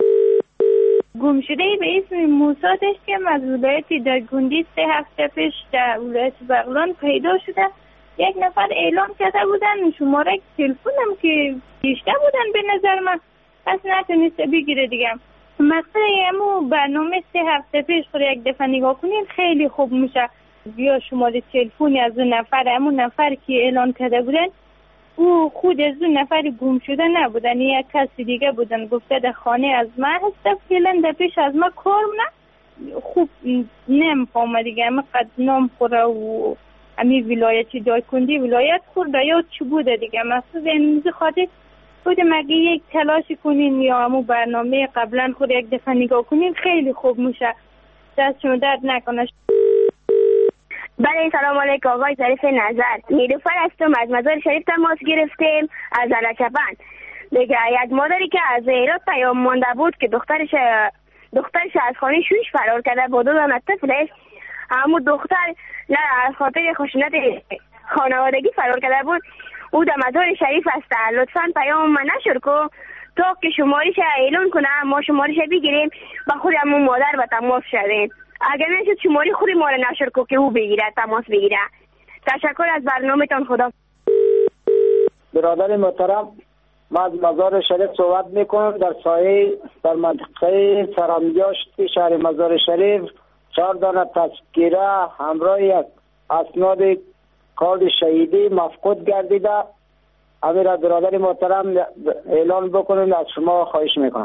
گمشده به اسم موسی داشتیم از ولایت دایگوندی 3 هفته پیش در ولایت بغلان پیدا شده. یک نفر اعلام کرده بودن شماره تلفنم که گشته بودن به نظر من، پس نتونسته بگیره دیگه. مقصد امو برنامه 3 هفته پیش خود یک دفعه نگاه کنین خیلی خوب میشه. بیا شماره تلفنی از اون نفر، امون نفر که اعلان کرده بودن او خود از اون نفر گم شده نبودن، یک کسی دیگه بودن. گفته در خانه از من هست، فعلا در پیش از ما کار نه خوب نمیفهمه دیگه. اما قد نام خوره و امی ولایتی دایکندی ولایت خورده یا چی بوده دیگه. مقصد امروز خاطر بوده مگه یک تلاشی کنین یا همون برنامه قبلا خود یک دفعه نگاه کنین خیلی خوب میشه. دست شما درد نکنه. بله سلام علیکم آقای ظریف نظر. نیلوفر هستم از مزار شریف تماس گرفتیم از علچپن. دیگه یک مادری که از ایران پیام مانده بود که دخترش از خانه شویش فرار کرده با 2 دانه طفلش. همون دختر نه از خاطر خشونت خانوادگی فرار کرده بود. او در مزار شریف است. لطفاً پیام من نشر کن تا که شمارش اعلان کنه ما شمارش بگیریم با خود همون مادر و تماس شدیم. اگر نشد شماری خود ما را نشر کن که او بگیره تماس بگیره. تشکر از برنامه‌تان. خدا. برادر محترم، من از مزار شریف صحبت میکنم. در منطقه سرامیاشت شهر مزار شریف 4 دانه تذکیره همراه یک اسناد کارت شهیدی مفقود گردیده. امیر برادر محترم اعلان بکنید، از شما خواهش میکنم.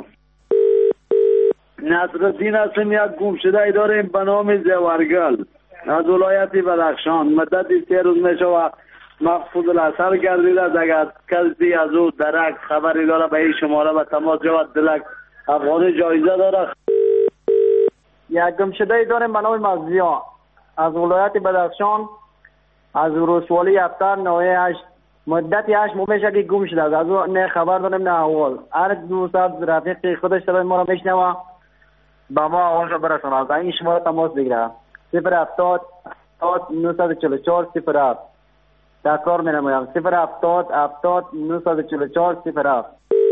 نصرالدین هستم، یک گمشده داریم به نام زورگل از ولایت بدخشان. مدت 3 روز میشه مفقود الاثر گردیده است. اگر کسی از او درک خبری داره به این شماره به تماس جواد دلک افغانی جایزه داره. یک گمشده داریم به نام مزیا از ولایت بدخشان، از ولسوالی افتر نوعه 8. مدت 8 ماه میشه که گم شده است. از او نه خبر داریم نه احوال. هر دوست رفیق خودش صدای ما را میشنوه با ما آواز را برسونه. از این شماره تماس بگیره 070 944 07. تکرار می‌نمایم 070 944 07.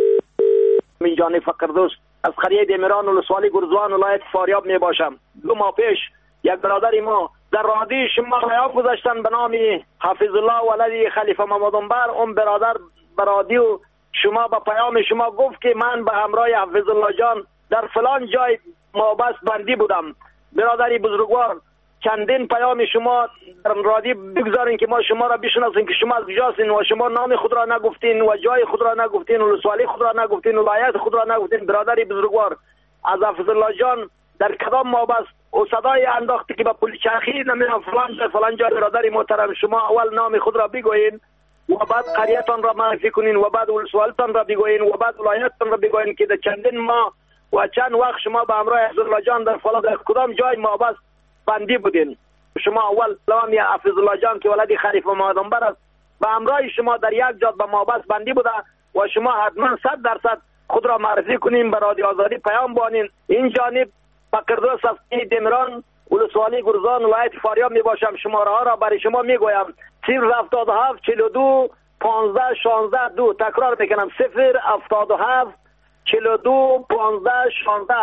من جان فقردوست از قریه دمیران ولسوالی گرزوان ولایت فاریاب می باشم. 2 ماه پیش یک برادر ما در رادی شما پیام گذاشتن به نام حافظ الله ولدی خلیفه محمد انبر. اون برادر برادی و شما با پیام شما گفت که من به همراه حافظ الله جان در فلان جای مابست بندی بودم. برادری بزرگوار چندین پیام شما در رادی بگذارین که ما شما را بشناسیم که شما از کجاستین و شما نام خود را نگفتین و جای خود را نگفتین و ولسوالی خود را نگفتین و ولایت خود را نگفتین. برادری بزرگوار از حافظ الله جان در کدام مابست و صدای انداختی که با پلیس چرخی نمیدونم فلان جای برادری محترم شما اول نام خود را بگوین و بعد قریه‌تان را معرفی کنین و بعد ولسوالیتان را بگوین و بعد ولایتتان را بگوین که در چندین ماه و چند وقت شما به همراه حافظ الله جان در فلان در کدام جای مابست بندی بودین. شما اول نام حافظ الله جان که ولد خلیفه محمد انبر است به همراه شما در یک جا به مابست بندی بوده و شما حتما 100% خود را معرفی کنین، به رادیو آزادی پیام بانین. این جانب فقردوست از دمیران ولسوالی گرزان ولایت فاریاب می باشم. شماره ها را برای شما می گویم 077 42 15 16 2. تکرار میکنم 077 42 15 16.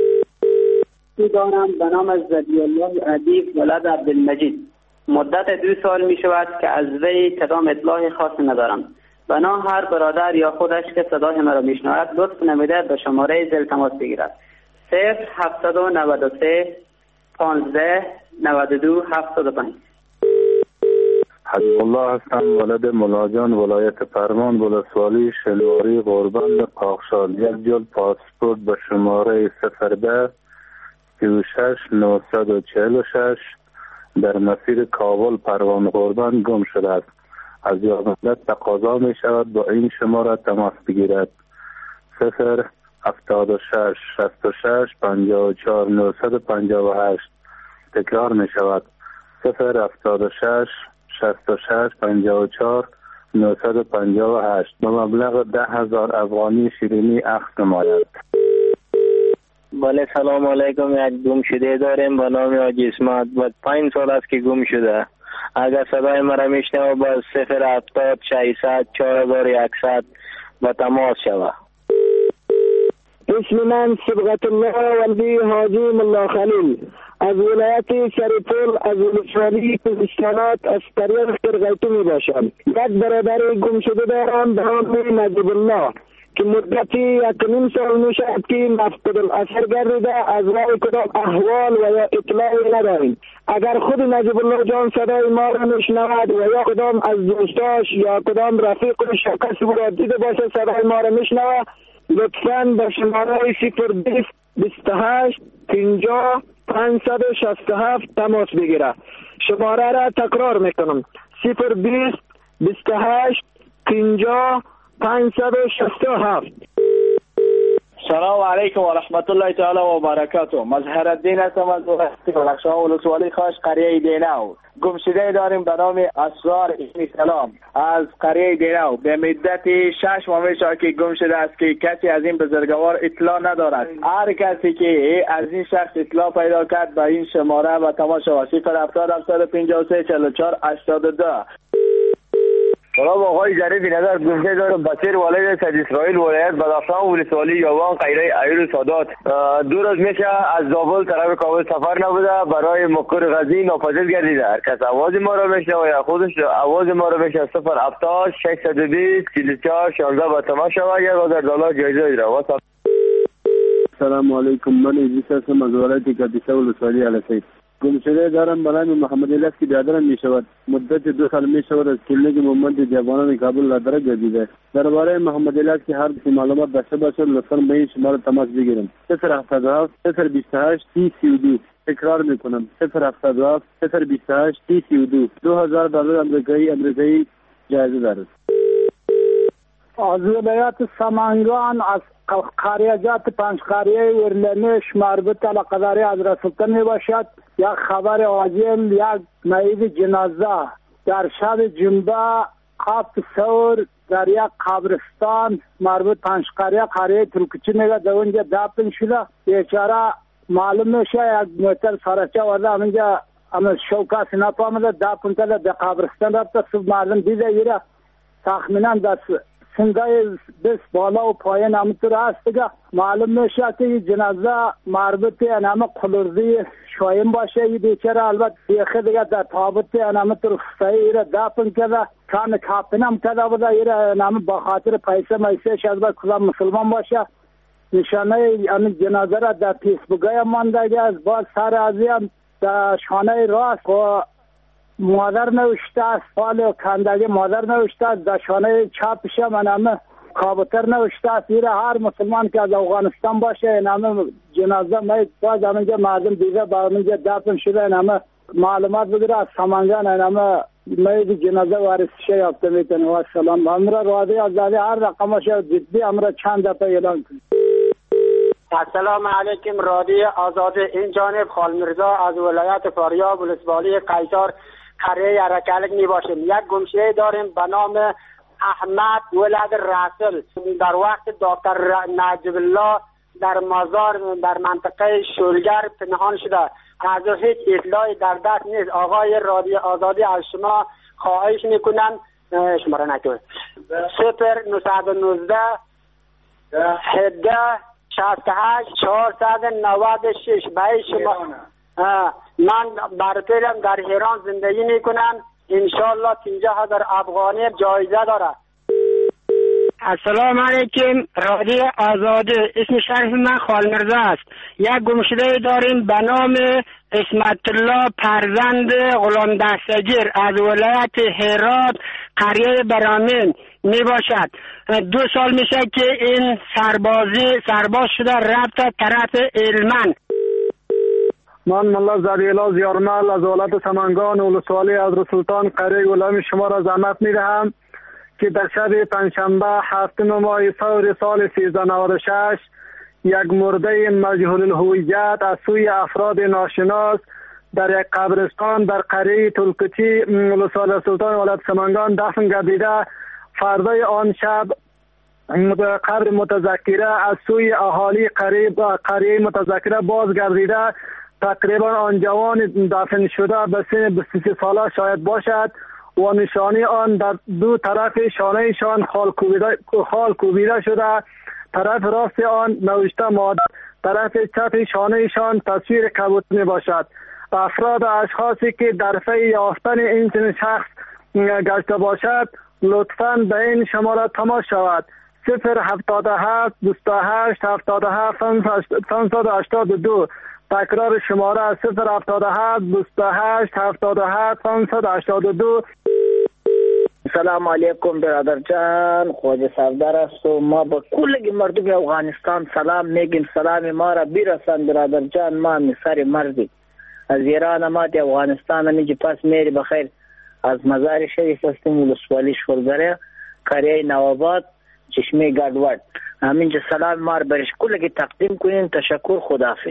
دارم به نام از زدی الله عدیف ولد عبدالمجید. مدت 2 سال می شود که از وی کدام اطلاع خاص ندارم. بنا هر برادر یا خودش که صدای مرا میشنود لطف نمیده به شماره زل تماس بگیرد 0793 15 92 75. حبیب الله هستم، ولد ملاجان ولایت فرمان ولسوالی شلواری غربند پاخشال. یک جل پاسپورت به شماره 02 36 946 در مسیر کابل پروان غربند گم شده است. از یادمدت تقاضا می شود با این شماره تماس بگیرد 076 66 54 958. تکرار می شود 076 66 54 958. به مبلغ 10,000 افغانی شیرینی اخذ نماید. بله سلام علیکم. یک گم شده داریم به نام حاجی اسمت و 5 سال است که گم شده. اگر صدای مرا میشنوه با 070 600 4100 با تماس شوه. اسم من صبغت الله ولدی حاجی ملا خلیل از ولایت سریپول از ولسوالی کوهستانات از طریق قرقیتو می باشم. یک برادر گم شده دارم به نام نجیب الله که مدتی 1.5 سال می شود که مفقود الاثر گردیده. از راه کدام احوال و یا اطلاعی نداریم. اگر خود نجیب الله جان صدای ما را میشنود و یا کدام از دوستاش یا کدام رفیقش یا کسی را دیده باشه صدای ما را میشنود لطفاً به شماره 020 28 50 567 تماس بگیره. شماره را تکرار میکنم 020 28 50 567. سلام علیکم و رحمت الله تعالی و برکاته. مظهر الدین هستم از بدخشان ولسوالی خاص قریه دینو. گمشده داریم به نام اسرار ابن سلام از قریه دینو. به مدت 6 ماه میشه که گم شده است که کسی از این بزرگوار اطلاع ندارد. هر کسی که از این شخص اطلاع پیدا کرد به این شماره و تماس شود 070 753 44 82. سلام آقای ظریفی نظر گمشده دارم بسیر والد سید اسرائیل ولایت بدخشان ولسوالی یوان قیره عیر سادات. 2 روز میشه از زابل طرف کابل سفر نبوده، برای مقر غزی ناپذیر گردیده. هر کس آواز ما رو میشنوه یا خودش آواز ما رو میشنوه 070 620 44 16 با تماس شود $1000 جایزه را. سلام علیکم، من ادریس هستم از ولایت کاتیسه ولسوالی علسید. گمشده دارم برای محمد الیاس که برادرم می شود. مدت 2 سال می شود از کلینیک مومنت جوانان کابل لادرک گردیده. درباره محمد الیاس که هر کسی معلومات داشته باشه لطفاً به این شماره تماس بگیرم. 077 028 3032. تکرار میکنم 077 028 3032. $2000 امریکایی جایزه دارد. از ولایت سمنگان از قریجات 5 قریه ورلنش مربوط به قضاری حضرت سلطان می باشد. یک خبر عاجل، یک مریض جنازه در شب جنبه 7 سور در یک قبرستان مربوط 5 قریه ترکچی میگه در اونجا دفن شده. بیچاره معلوم میشه یک موتر سرچه ورده همینجا اما شوکاسی نفهمده دفن کرده در قبرستان رفته. صبح مردم دیده ایره تخمینا دست سنگای بس بالا و پایین همونطور هست دیگه. معلوم میشه که این جنازه مربوط انامه قلرزی شایم باشه. این بیچاره البته بیخی دیگه در تابوت انامه ترخصایی ایره دفن کرده. کان کافنم کرده بوده ایره انامه با خاطر پیسه میسه شاید باید کلا مسلمان باشه. نشانه این جنازه را در فیسبوکای مانده از باز سر ازیم در شانه راست و مادر نوشته است، حال کندگی مادر نوشته است، در شانه چپش هم نامه کابوتر نوشته است. ایره هر مسلمان که از افغانستان باشه نامه جنازه میت باز همینجا مردم دیگه با همینجا دفن شده نامه معلومات بگیره از سمنگان نامه میت جنازه وارثشه یافته میتونه. و سلام امرا رادی آزادی هر رقمش جدی امرا چند دفعه اعلان کنید. السلام علیکم رادی آزادی، این جانب خال مرزا از ولایت فاریاب ولسوالی قیصر قریه یرکلک می باشیم. یک گمشده داریم به نام احمد ولد رسل. در وقت دکتر نجیب الله در مزار در منطقه شولگر پنهان شده. از هیچ اطلاعی در دست نیست. آقای رادی آزادی از شما خواهش میکنم شماره نکنید 0919 17 68 496 برای شما. من براتونم در ایران زندگی میکنم. انشالله 50,000 افغانی جایزه داره. السلام علیکم رادی آزادی، اسم شرف من خال مرزا است. یک گمشده داریم به نام اسمت الله فرزند غلام دستگیر از ولایت هرات قریه برامین می باشد. 2 سال میشه که این سرباز شده رفت طرف علمن. من ملا زدیلا زیارمل از ولایت سمنگان ولسوالی حضرت سلطان قریه غلامی شما را زحمت میدهم که در شب پنجشنبه 7 ماه سال 1396 یک مرده مجهول الهویت از سوی افراد ناشناس در یک قبرستان در قریه تلکچی ولسوالی سلطان ولایت سمنگان دفن گردیده. فردای آن شب قبر متذکره از سوی اهالی قریه متذکره بازگردیده. تقریبا آن جوان دفن شده به سن 23 ساله شاید باشد و نشانی آن در 2 طرف شانه شان خال کوبیده شده. طرف راست آن نوشته مادر، طرف چپ شانه شان تصویر کبوتر می باشد. افراد و اشخاصی که در پی یافتن این چنین شخص گشته باشد لطفاً به این شماره تماس شود 077 28 77 582. تکرار شماره 077 28 77 582. سلام علیکم برادر جان، خواجه سردار است و ما با کل مردم افغانستان سلام میگیم. سلام ما را برسان برادر جان. ما میسر مردی از ایران ما دی افغانستان میگی پس میری بخیر از مزار شریف هستیم ولسوالی شورگره قریه نواباد چشمه گردواد. همینجا سلام ما را برش کل تقدیم کنین. تشکر، خداحافظ.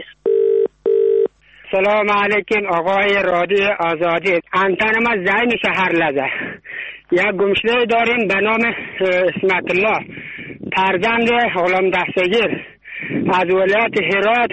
سلام علیکم آقای رادی آزادی، انتن ما زنگ میشه هر لحظه. یک گمشده داریم به نام اسمت الله فرزند غلام دستگیر از ولایت هرات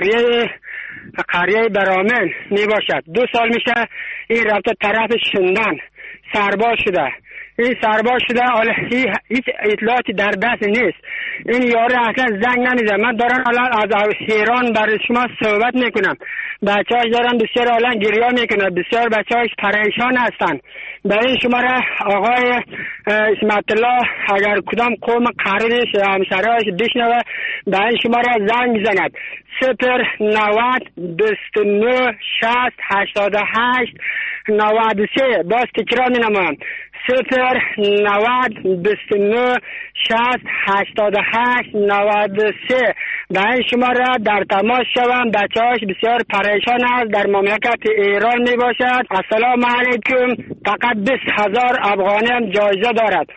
قریه برامن می باشد. 2 سال میشه این رفته طرف شندن سرباز شده. این سرباز شده، حالا هیچ اطلاعاتی در دست نیست. این یارو اصلا زنگ نمیزنه. من دارم الان از ایران برای شما صحبت میکنم. بچه‌هاش دارن بسیار الان گریه میکنن، بسیار بچه‌هاش پریشان هستن. برای این شما را آقای اسمت الله اگر کدام قوم قریبش همسرهاش بشنوه برای شما را زنگ میزند 090 29 60 88 93. باز تکرار می‌نمایم 090 29 60 88 93. برای شما را در تماس شوم. بچه‌هاش بسیار پریشان است، در مملکت ایران می باشد. السلام علیکم. فقط 20,000 افغانی هم جایزه دارد.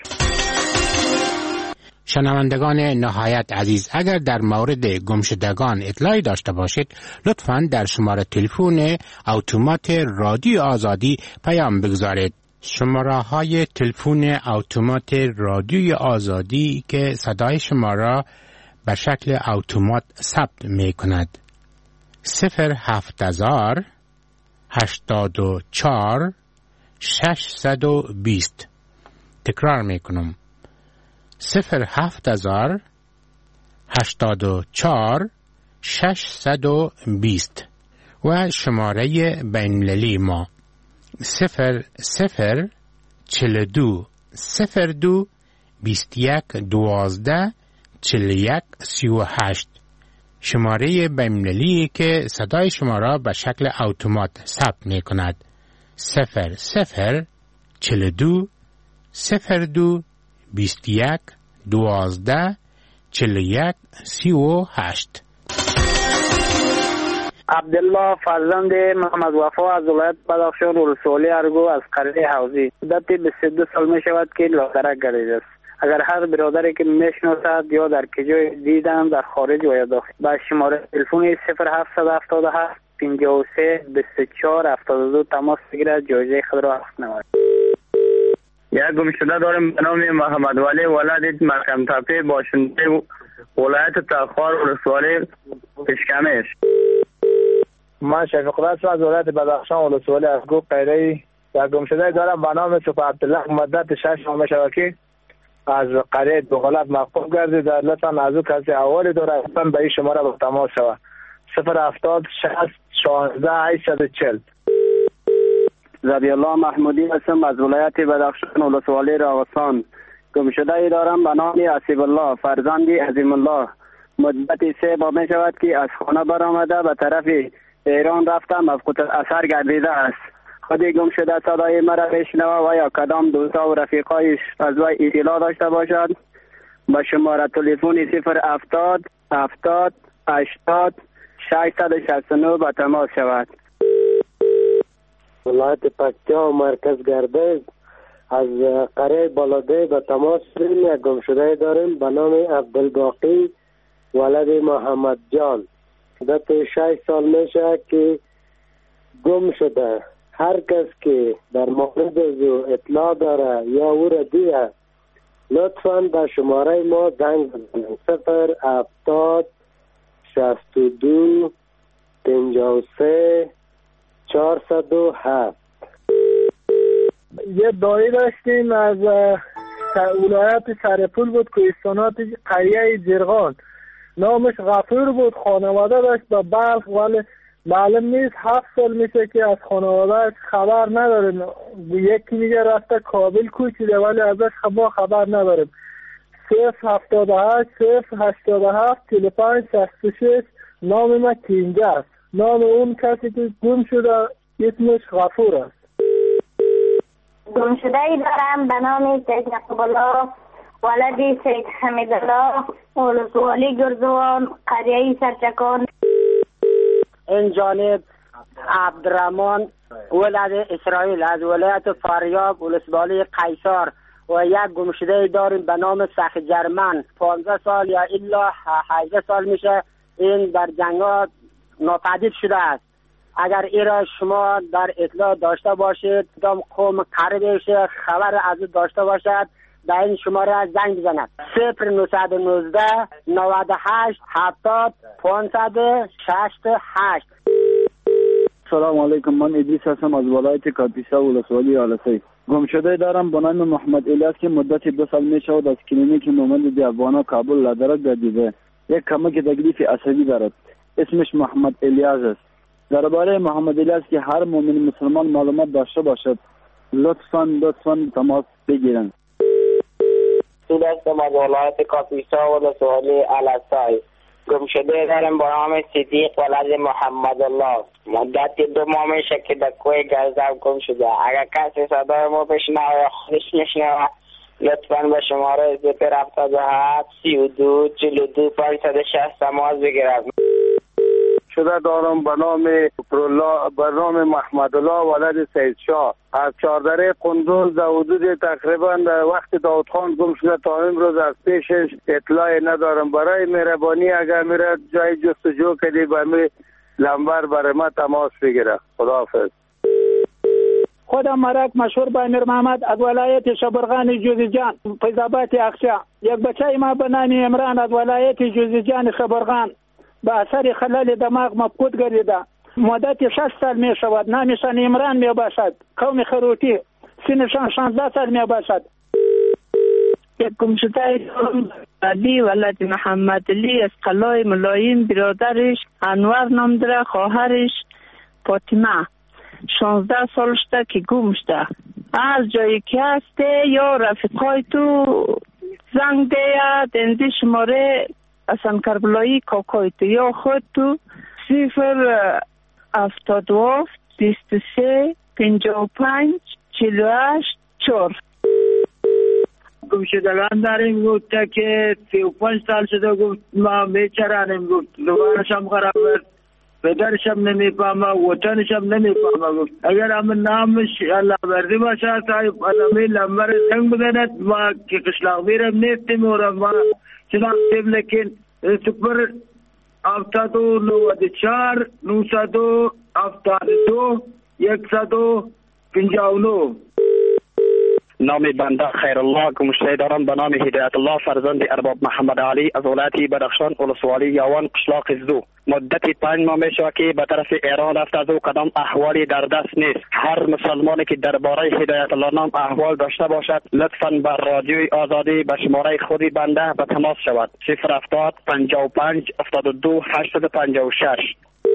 شنوندگان نهایت عزیز، اگر در مورد گمشدگان اطلاعی داشته باشید لطفاً در شماره تلفن اتومات رادیو آزادی پیام بگذارید. شماره های تلفن اتومات رادیوی آزادی که صدای شما را به شکل اتومات ثبت می کند 07000 84 620. تکرار می کنم 07000 84 620 و شماره بین‌المللی ما 0042 02 21 12 41 38. شماره بین‌المللی که صدای شما را به شکل اتومات ثبت می کند 0042 02 21 12 41 38. عبدالله فرزند محمد وفا از ولایت بدخشان ولسوالی ارگو از قریه حوزی. مدت 22 سال می شود که لاغرک گردیده است. اگر هر برادری که میشناسد یا در کجای دیدن در خارج و یا داخل با شماره تلفن 0777 53 24 72 تماس بگیرد، جایزه خود را حق نماید. یک گمشده دارم به نام محمد ولی ولد محکم تپه باشنده ولایت تخار ولسوالی پشکمش. من شفیق الله از ولایت بدخشان ولسوالی از گو قیره. یک گمشده دارم به نام سپه عبدالله. مدت 6 ماه شود که از قریه دوغلط مفقود گردید. لطفا از او کسی احوالی داره به این شماره با تماس شود 070 60 16 840. زبی الله محمودی هستم از ولایت بدخشان ولسوالی راوسان. گمشده ای دارم به نام اسیب الله فرزندی عظیم الله. مدت 3 ماه می شود که از خانه برآمده به طرف ایران رفته مفقود اثر گردیده است. خودی گمشده صدای مرا بشنوه و یا کدام دوستا و رفیقایش از وی اطلاع داشته باشد به شماره تلفن 070 70 80 669 به تماس شود. ولایت پکتیا مرکز گردش از قریه بالاده به تماس شدیم. یک گمشده داریم به نام عبدالباقی ولد محمد جان. مدت 6 سال میشه که گم شده. هر کس که در مورد او اطلاع داره یا او را دیده لطفاً به شماره ما زنگ بزنید 070 62 53 407. یه دایی داشتیم از ولایت سرپول بود، کوهستانات قریه جرغان. نامش غفور بود. خانواده داشت به بلخ ولی معلوم نیست. 7 سال میشه که از خانواده خبر نداریم. یکی میگه رفته کابل کوچیده ولی ازش خبر نداریم. 078 087 45 66. نام ما کینجه است. نام اون کسی که گم شده اسمش غفور است. گم شده ای دارم به نام سید یعقوب الله ولدی سید حمیدالله ولسوالی گرزوان قریه سرچکان. این جانب عبدالرحمن ولد اسرائیل از ولایت فاریاب ولسوالی قیصر و یک گمشده داریم به نام سخ جرمن 15 سال یا الا 18 سال میشه. این در جنگات ناپدید شده است. اگر این را شما در اطلاع داشته باشید کدام قوم قریبش خبر از داشته باشد در این شماره زنگ بزند 0919 98 70 568. سلام علیکم. من ادریس هستم از ولایت کاپیسا ولسوالی آلسای. گمشده دارم به نام محمد الیاس که مدت 2 سال می شود از کلینیک مومند دیوبانا کابل لدرک دیده. یک کمک تکلیف عصبی دارد. اسمش محمد الیاس است. درباره محمد الیاس که هر مؤمن مسلمان معلومات داشته باشد لطفاً تماس بگیرند. سود هستم از ولایت کاپیسا و ولسوالی الاسای. گمشده دارم با نام صدیق ولد محمد الله. مدت 2 ماه میشه که در کوه گرزم گم شده. اگر کسی صدای ما بشنوه یا خودش نشنوه لطفاً به شماره 077 32 42 560 تماس بگیرد. شده دارم به نام محمد الله ولد سید شاه از چهاردره قندوز در حدود تقریبا در وقت داود خان گم شده تا امروز از پیشش اطلاعی ندارم. برای مهربانی اگر میره جای جستجو کردی به می لنبر برای ما تماس بگیره. خداحافظ. خودم مرک مشهور به امیر محمد از ولایت شبرغان جوزجان فیض‌آباد اقشا. یک بچه ما به نام عمران از ولایت جوزجان شبرغان به اثر خلل دماغ مفقود گردیده. مدت 6 سال می شود. نامشان عمران می باشد. قوم خروتی. سنشان 16 سال می باشد. یک گمشده علی ولد محمد علی از قلعه ملایم، برادرش انور نام داره، خواهرش فاطمه 16 سال شده که گم شده. از جایی که هسته یا رفیقای تو زنگ ده یا دنده شماره اصلا کربلایی کاکای تو یا خود تو 077 23 55 48 4. گمشدگان داریم گفته که 35 سال شده گفت ما بیچارانیم گفت دوبارش هم خراب است، پدرش هم نمیفهمه، وطنش هم نمیفهمه. گفت اگر هم نامش الله بردی باشه صاحب آدمی لمبر زنگ بزند ما که قشلاق بیرم نیستیم و ما شناختیم، لیکن 074 972 159. نام بنده خیرالله گمشده دارم به نام هدایت الله فرزند ارباب محمد علی از ولایت بدخشان ولسوالی یاوان قشلاق زدو. مدت 5 ماه می شود که به طرف ایران رفته از او کدام احوالی در دست نیست. هر مسلمانی که درباره هدایت الله نام احوال داشته باشد لطفاً به رادیوی آزادی به شماره خودی بنده به تماس شود. 070 55 72 856.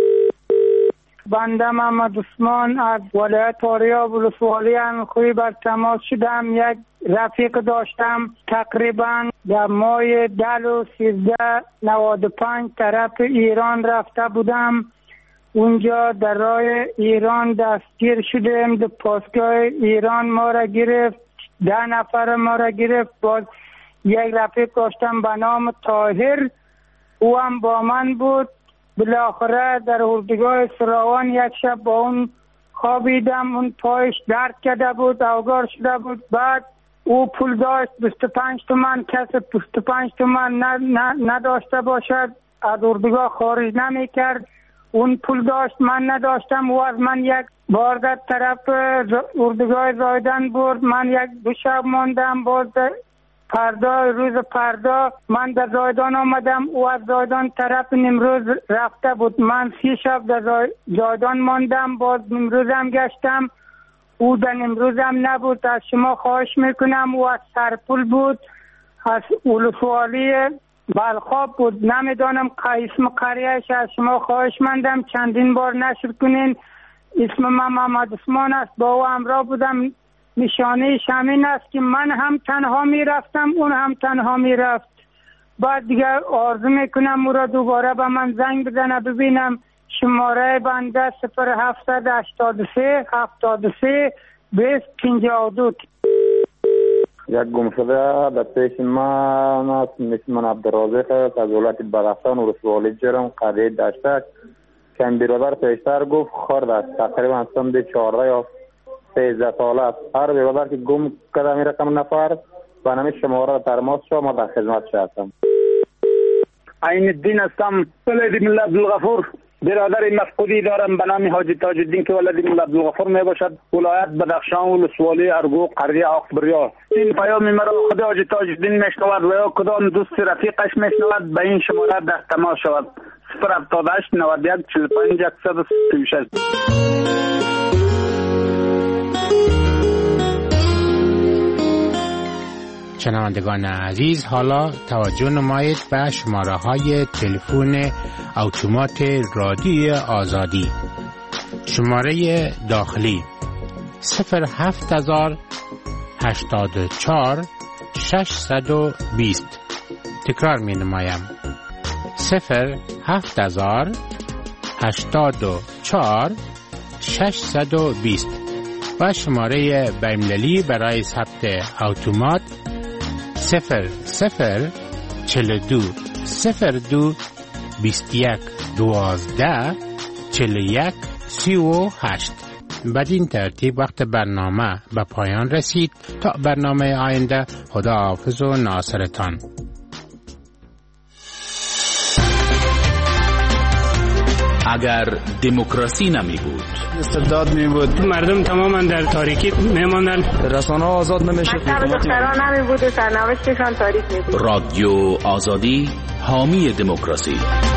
بنده محمد عثمان از ولایت فاریاب ولسوالی انخوی بر تماس شدم. یک رفیق داشتم تقریبا در ماه 1395 طرف ایران رفته بودم. اونجا در راه ایران دستگیر شدیم. در پاسگاه ایران ما را گرفت، 10 نفر ما را گرفت. باز یک رفیق داشتم به نام طاهر، او هم با من بود. بالاخره در اردوگاه سراوان یک شب با اون خوابیدم. اون پایش درد کرده بود، اوگار شده بود. بعد او پول داشت 25 تومن. کسی 25 تومن نداشته باشد از اردوگاه خارج نمی کرد. اون پول داشت، من نداشتم. او از من یک بار در طرف اردوگاه زایدن برد. من 2 شب ماندم. باز روز فردا من در زایدان آمدم. او از زایدان طرف نمروز رفته بود. من 3 شب در زایدان ماندم. باز نمروز هم گشتم، او در نمروز هم نبود. از شما خواهش میکنم، او از سرپل بود، از ولسوالی بلخاب بود. نمیدانم اسم قریهش. از شما خواهش مندم چندین بار نشر کنین. اسم من محمد عثمان است، با او همراه بودم. نشانه همین است که من هم تنها می رفتم، اون هم تنها می رفت. بعد دیگه آرزو میکنم او را دوباره به من زنگ بزنه ببینم. شماره بنده 0783 73 20 52. یک گمشده در پیش من است. من عبدالرازق از ولایت بدخشان ولسوالی جرم قریه دشتک که این برادر پیشتر گفت خورد است. تقریبا سند 14 یا 13 ساله است. هر برادر که گم کرده می رقم نفر و نمی شماره ترماس شد ما در خدمت شدم. عین الدین هستم، ولد ملا عبدالغفور. برادر مفقودی دارم به نام حاجی تاج الدین که ولد ملا عبدالغفور می باشد، ولایت بدخشان ولسوالی ارگو قریه آقبریا. این پیام مرا خود حاجی تاج الدین میشنود و یا کدام دوست رفیقش میشنود به این شماره در تماس شود. 078 91 45 136. شنوندگان عزیز، حالا توجه نمایید به شماره های تلفن اتومات رادیو آزادی. شماره داخلی 07084 620. تکرار می نمایم 07084 620. و شماره بین‌المللی برای ثبت اتومات 0042 02 21 12 41 38. بدین ترتیب وقت برنامه به پایان رسید. تا برنامه آینده، خداحافظ و ناصرتان. اگر دموکراسی نمی بود، استبداد می بود، مردم تماما در تاریکی می ماندن، رسانه آزاد نمی شد، دختران نمی بود و سرنوشتشان تاریک می بود. رادیو آزادی حامی دموکراسی.